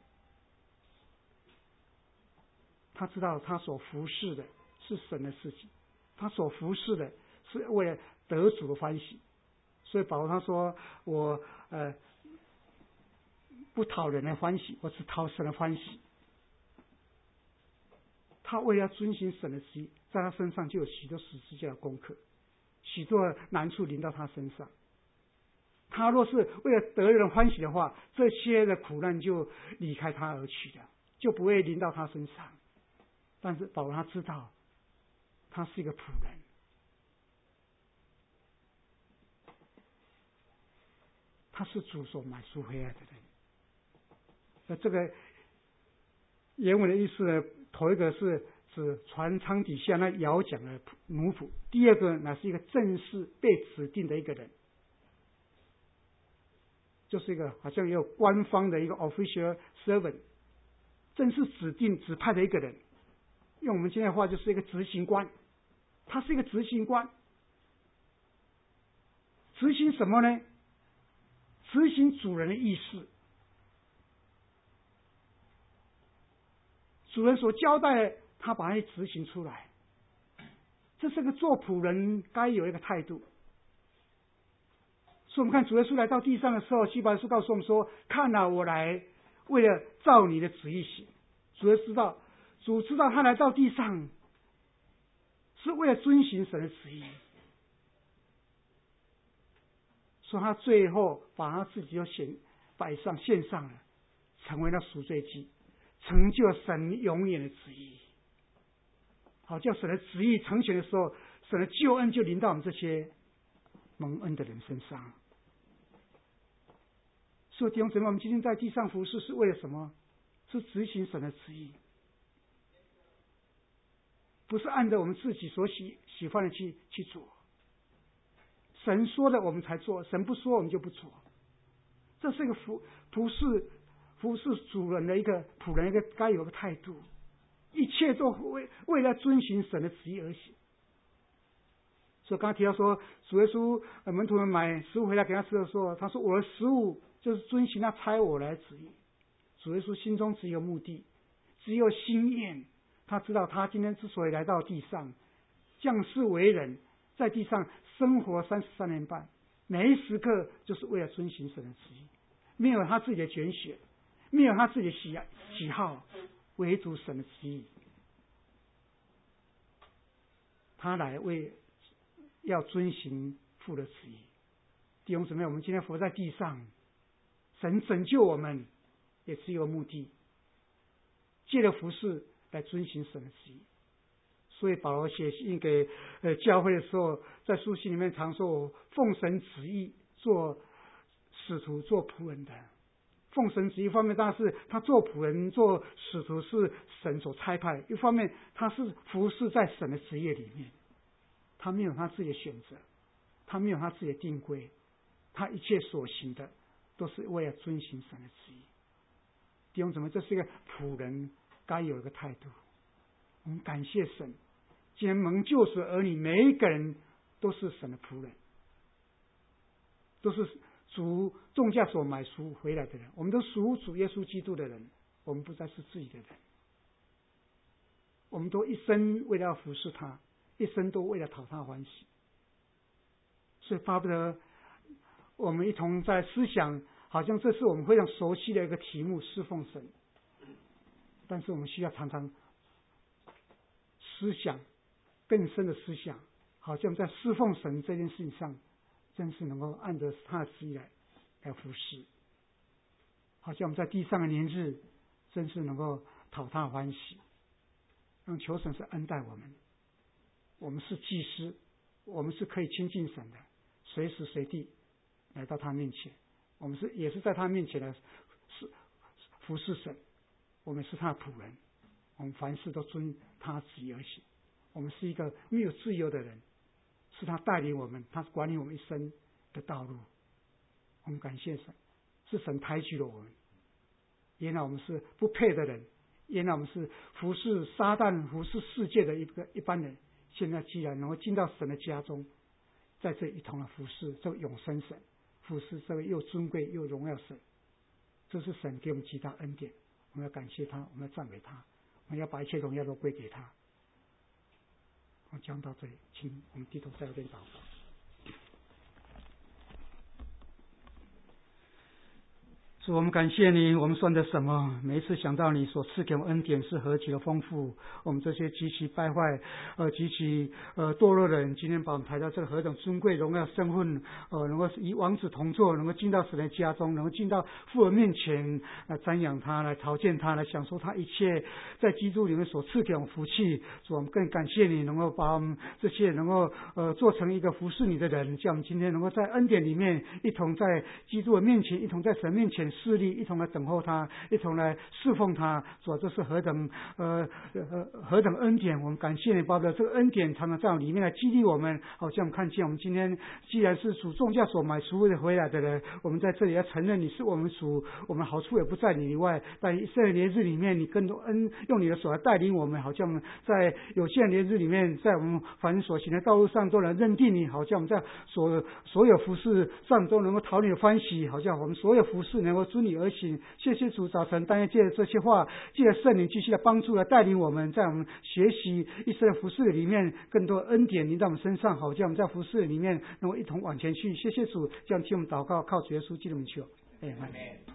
他知道他所服侍的是神的事情，他所服侍的是为了得主的欢喜。所以保罗他说：我呃不讨人的欢喜，我只讨神的欢喜。他为了遵行神的旨意，在他身上就有许多十字架的功课，许多难处临到他身上。他若是为了得人欢喜的话，这些的苦难就离开他而去的，就不会临到他身上。但是保罗他知道，他是一个仆人，他是主所买赎回来的人。那这个原文的意思呢，头一个是指船舱底下那摇桨的奴仆，第二个乃是一个正式被指定的一个人， 就是一个好像也有官方的一个 official servant， 正式指定指派的一个人，用我们现在的话就是一个执行官，他是一个执行官，执行什么呢？执行主人的意思，主人所交代的，他把它执行出来，这是个做仆人该有一个态度。所以我们看主耶稣来到地上的时候，希伯来书告诉我们说：看啊，我来为了照你的旨意行。主耶稣知道，主知道他来到地上是为了遵行神的旨意，所以他最后把他自己又显摆上献上了，成为了赎罪祭，成就神永远的旨意。好，叫神的旨意成全的时候，神的救恩就临到我们这些蒙恩的人身上。所以弟兄姊妹，我们今天在地上服事是为了什么？是执行神的旨意，不是按照我们自己所喜喜欢的去去做。神说的我们才做，神不说我们就不做。这是一个服服侍服侍主人的一个仆人一个该有的态度，一切都为为了遵行神的旨意而行。所以刚才提到说，主耶稣门徒们买食物回来给他吃的时候，他说：我的食物就是遵行他差我来的旨意。主耶稣心中只有目的，只有心愿。他知道他今天之所以来到地上，降世为人，在地上生活三十三年半，每一时刻就是为了遵行神的旨意，没有他自己的拣选，没有他自己的喜喜好，唯独神的旨意。他来为要遵行父的旨意。弟兄姊妹，我们今天活在地上，神拯救我们也是有目的，借着服事来遵行神的旨意。所以保罗写信给呃教会的时候，在书信里面常说：我奉神旨意做使徒做仆人的。奉神旨意一方面当然是他做仆人做使徒是神所差派，一方面他是服事在神的职业里面，他没有他自己的选择，他没有他自己的定规，他一切所行的都是为了遵行神的旨意。弟兄姊妹，这是一个仆人该有一个态度。我们感谢神，既然蒙救赎儿女每一个人都是神的仆人，都是主重价所买赎回来的人，我们都属主耶稣基督的人，我们不再是自己的人，我们都一生为了要服侍他，一生都为了讨他欢喜。所以巴不得我们一同在思想，好像这是我们非常熟悉的一个题目，侍奉神，但是我们需要常常思想更深的思想，好像在侍奉神这件事情上真是能够按着他的旨意来来服侍，好像我们在地上的年日真是能够讨他欢喜，让求神是恩待我们。我们是祭司，我们是可以亲近神的，随时随地来到他面前，我们是也是在他面前来服侍神，我们是他的仆人，我们凡事都遵他旨意而行。我们是一个没有自由的人，是他带领我们，他管理我们一生的道路。我们感谢神，是神抬举了我们。原来我们是不配的人，原来我们是服侍撒旦、服侍世界的一个一般人。现在既然能够进到神的家中，在这一同的服侍这位永生神，服侍这位又尊贵又荣耀神，这是神给我们极大恩典。我们要感谢他，我们要赞美他，我们要把一切荣耀都归给他。我讲到这里，请我们低头在这边祷告。主，我们感谢你，我们算得什么？每一次想到你所赐给我们恩典是何其的丰富，我们这些极其败坏、呃极其呃堕落的人，今天把我们抬到这个何等尊贵荣耀身份，呃能够与王子同坐，能够进到神的家中，能够进到父的面前来瞻仰他，来朝见他，来享受他一切在基督里面所赐给我们福气。主，我们更感谢你能够把我们这些能够呃做成一个服侍你的人，叫我们今天能够在恩典里面一同在基督的面前，一同在神面前侍立，一同来等候他，一同来侍奉他。主啊，这是何等呃呃何等恩典！我们感谢你，爸爸，这个恩典常常在我里面来激励我们。好像我们看见我们今天既然是属重价所买赎回来的人，我们在这里要承认你是我们属，我们好处也不在你以外。在以色列年日里面，你更多恩用你的手来带领我们，好像在有限年日里面，在我们凡所行的道路上都能认定你，好像我们在所所有服事上都能够讨你的欢喜，好像我们所有服事能够遵你而行。谢谢主，早晨但愿借着这些话，借着圣灵继续的帮助来带领我们，在我们学习以色列服事里面更多恩典临到我们身上，好像我们在服事里面能够一同往前去。谢谢主，这样听我们祷告，靠主耶稣基督的名求，阿们。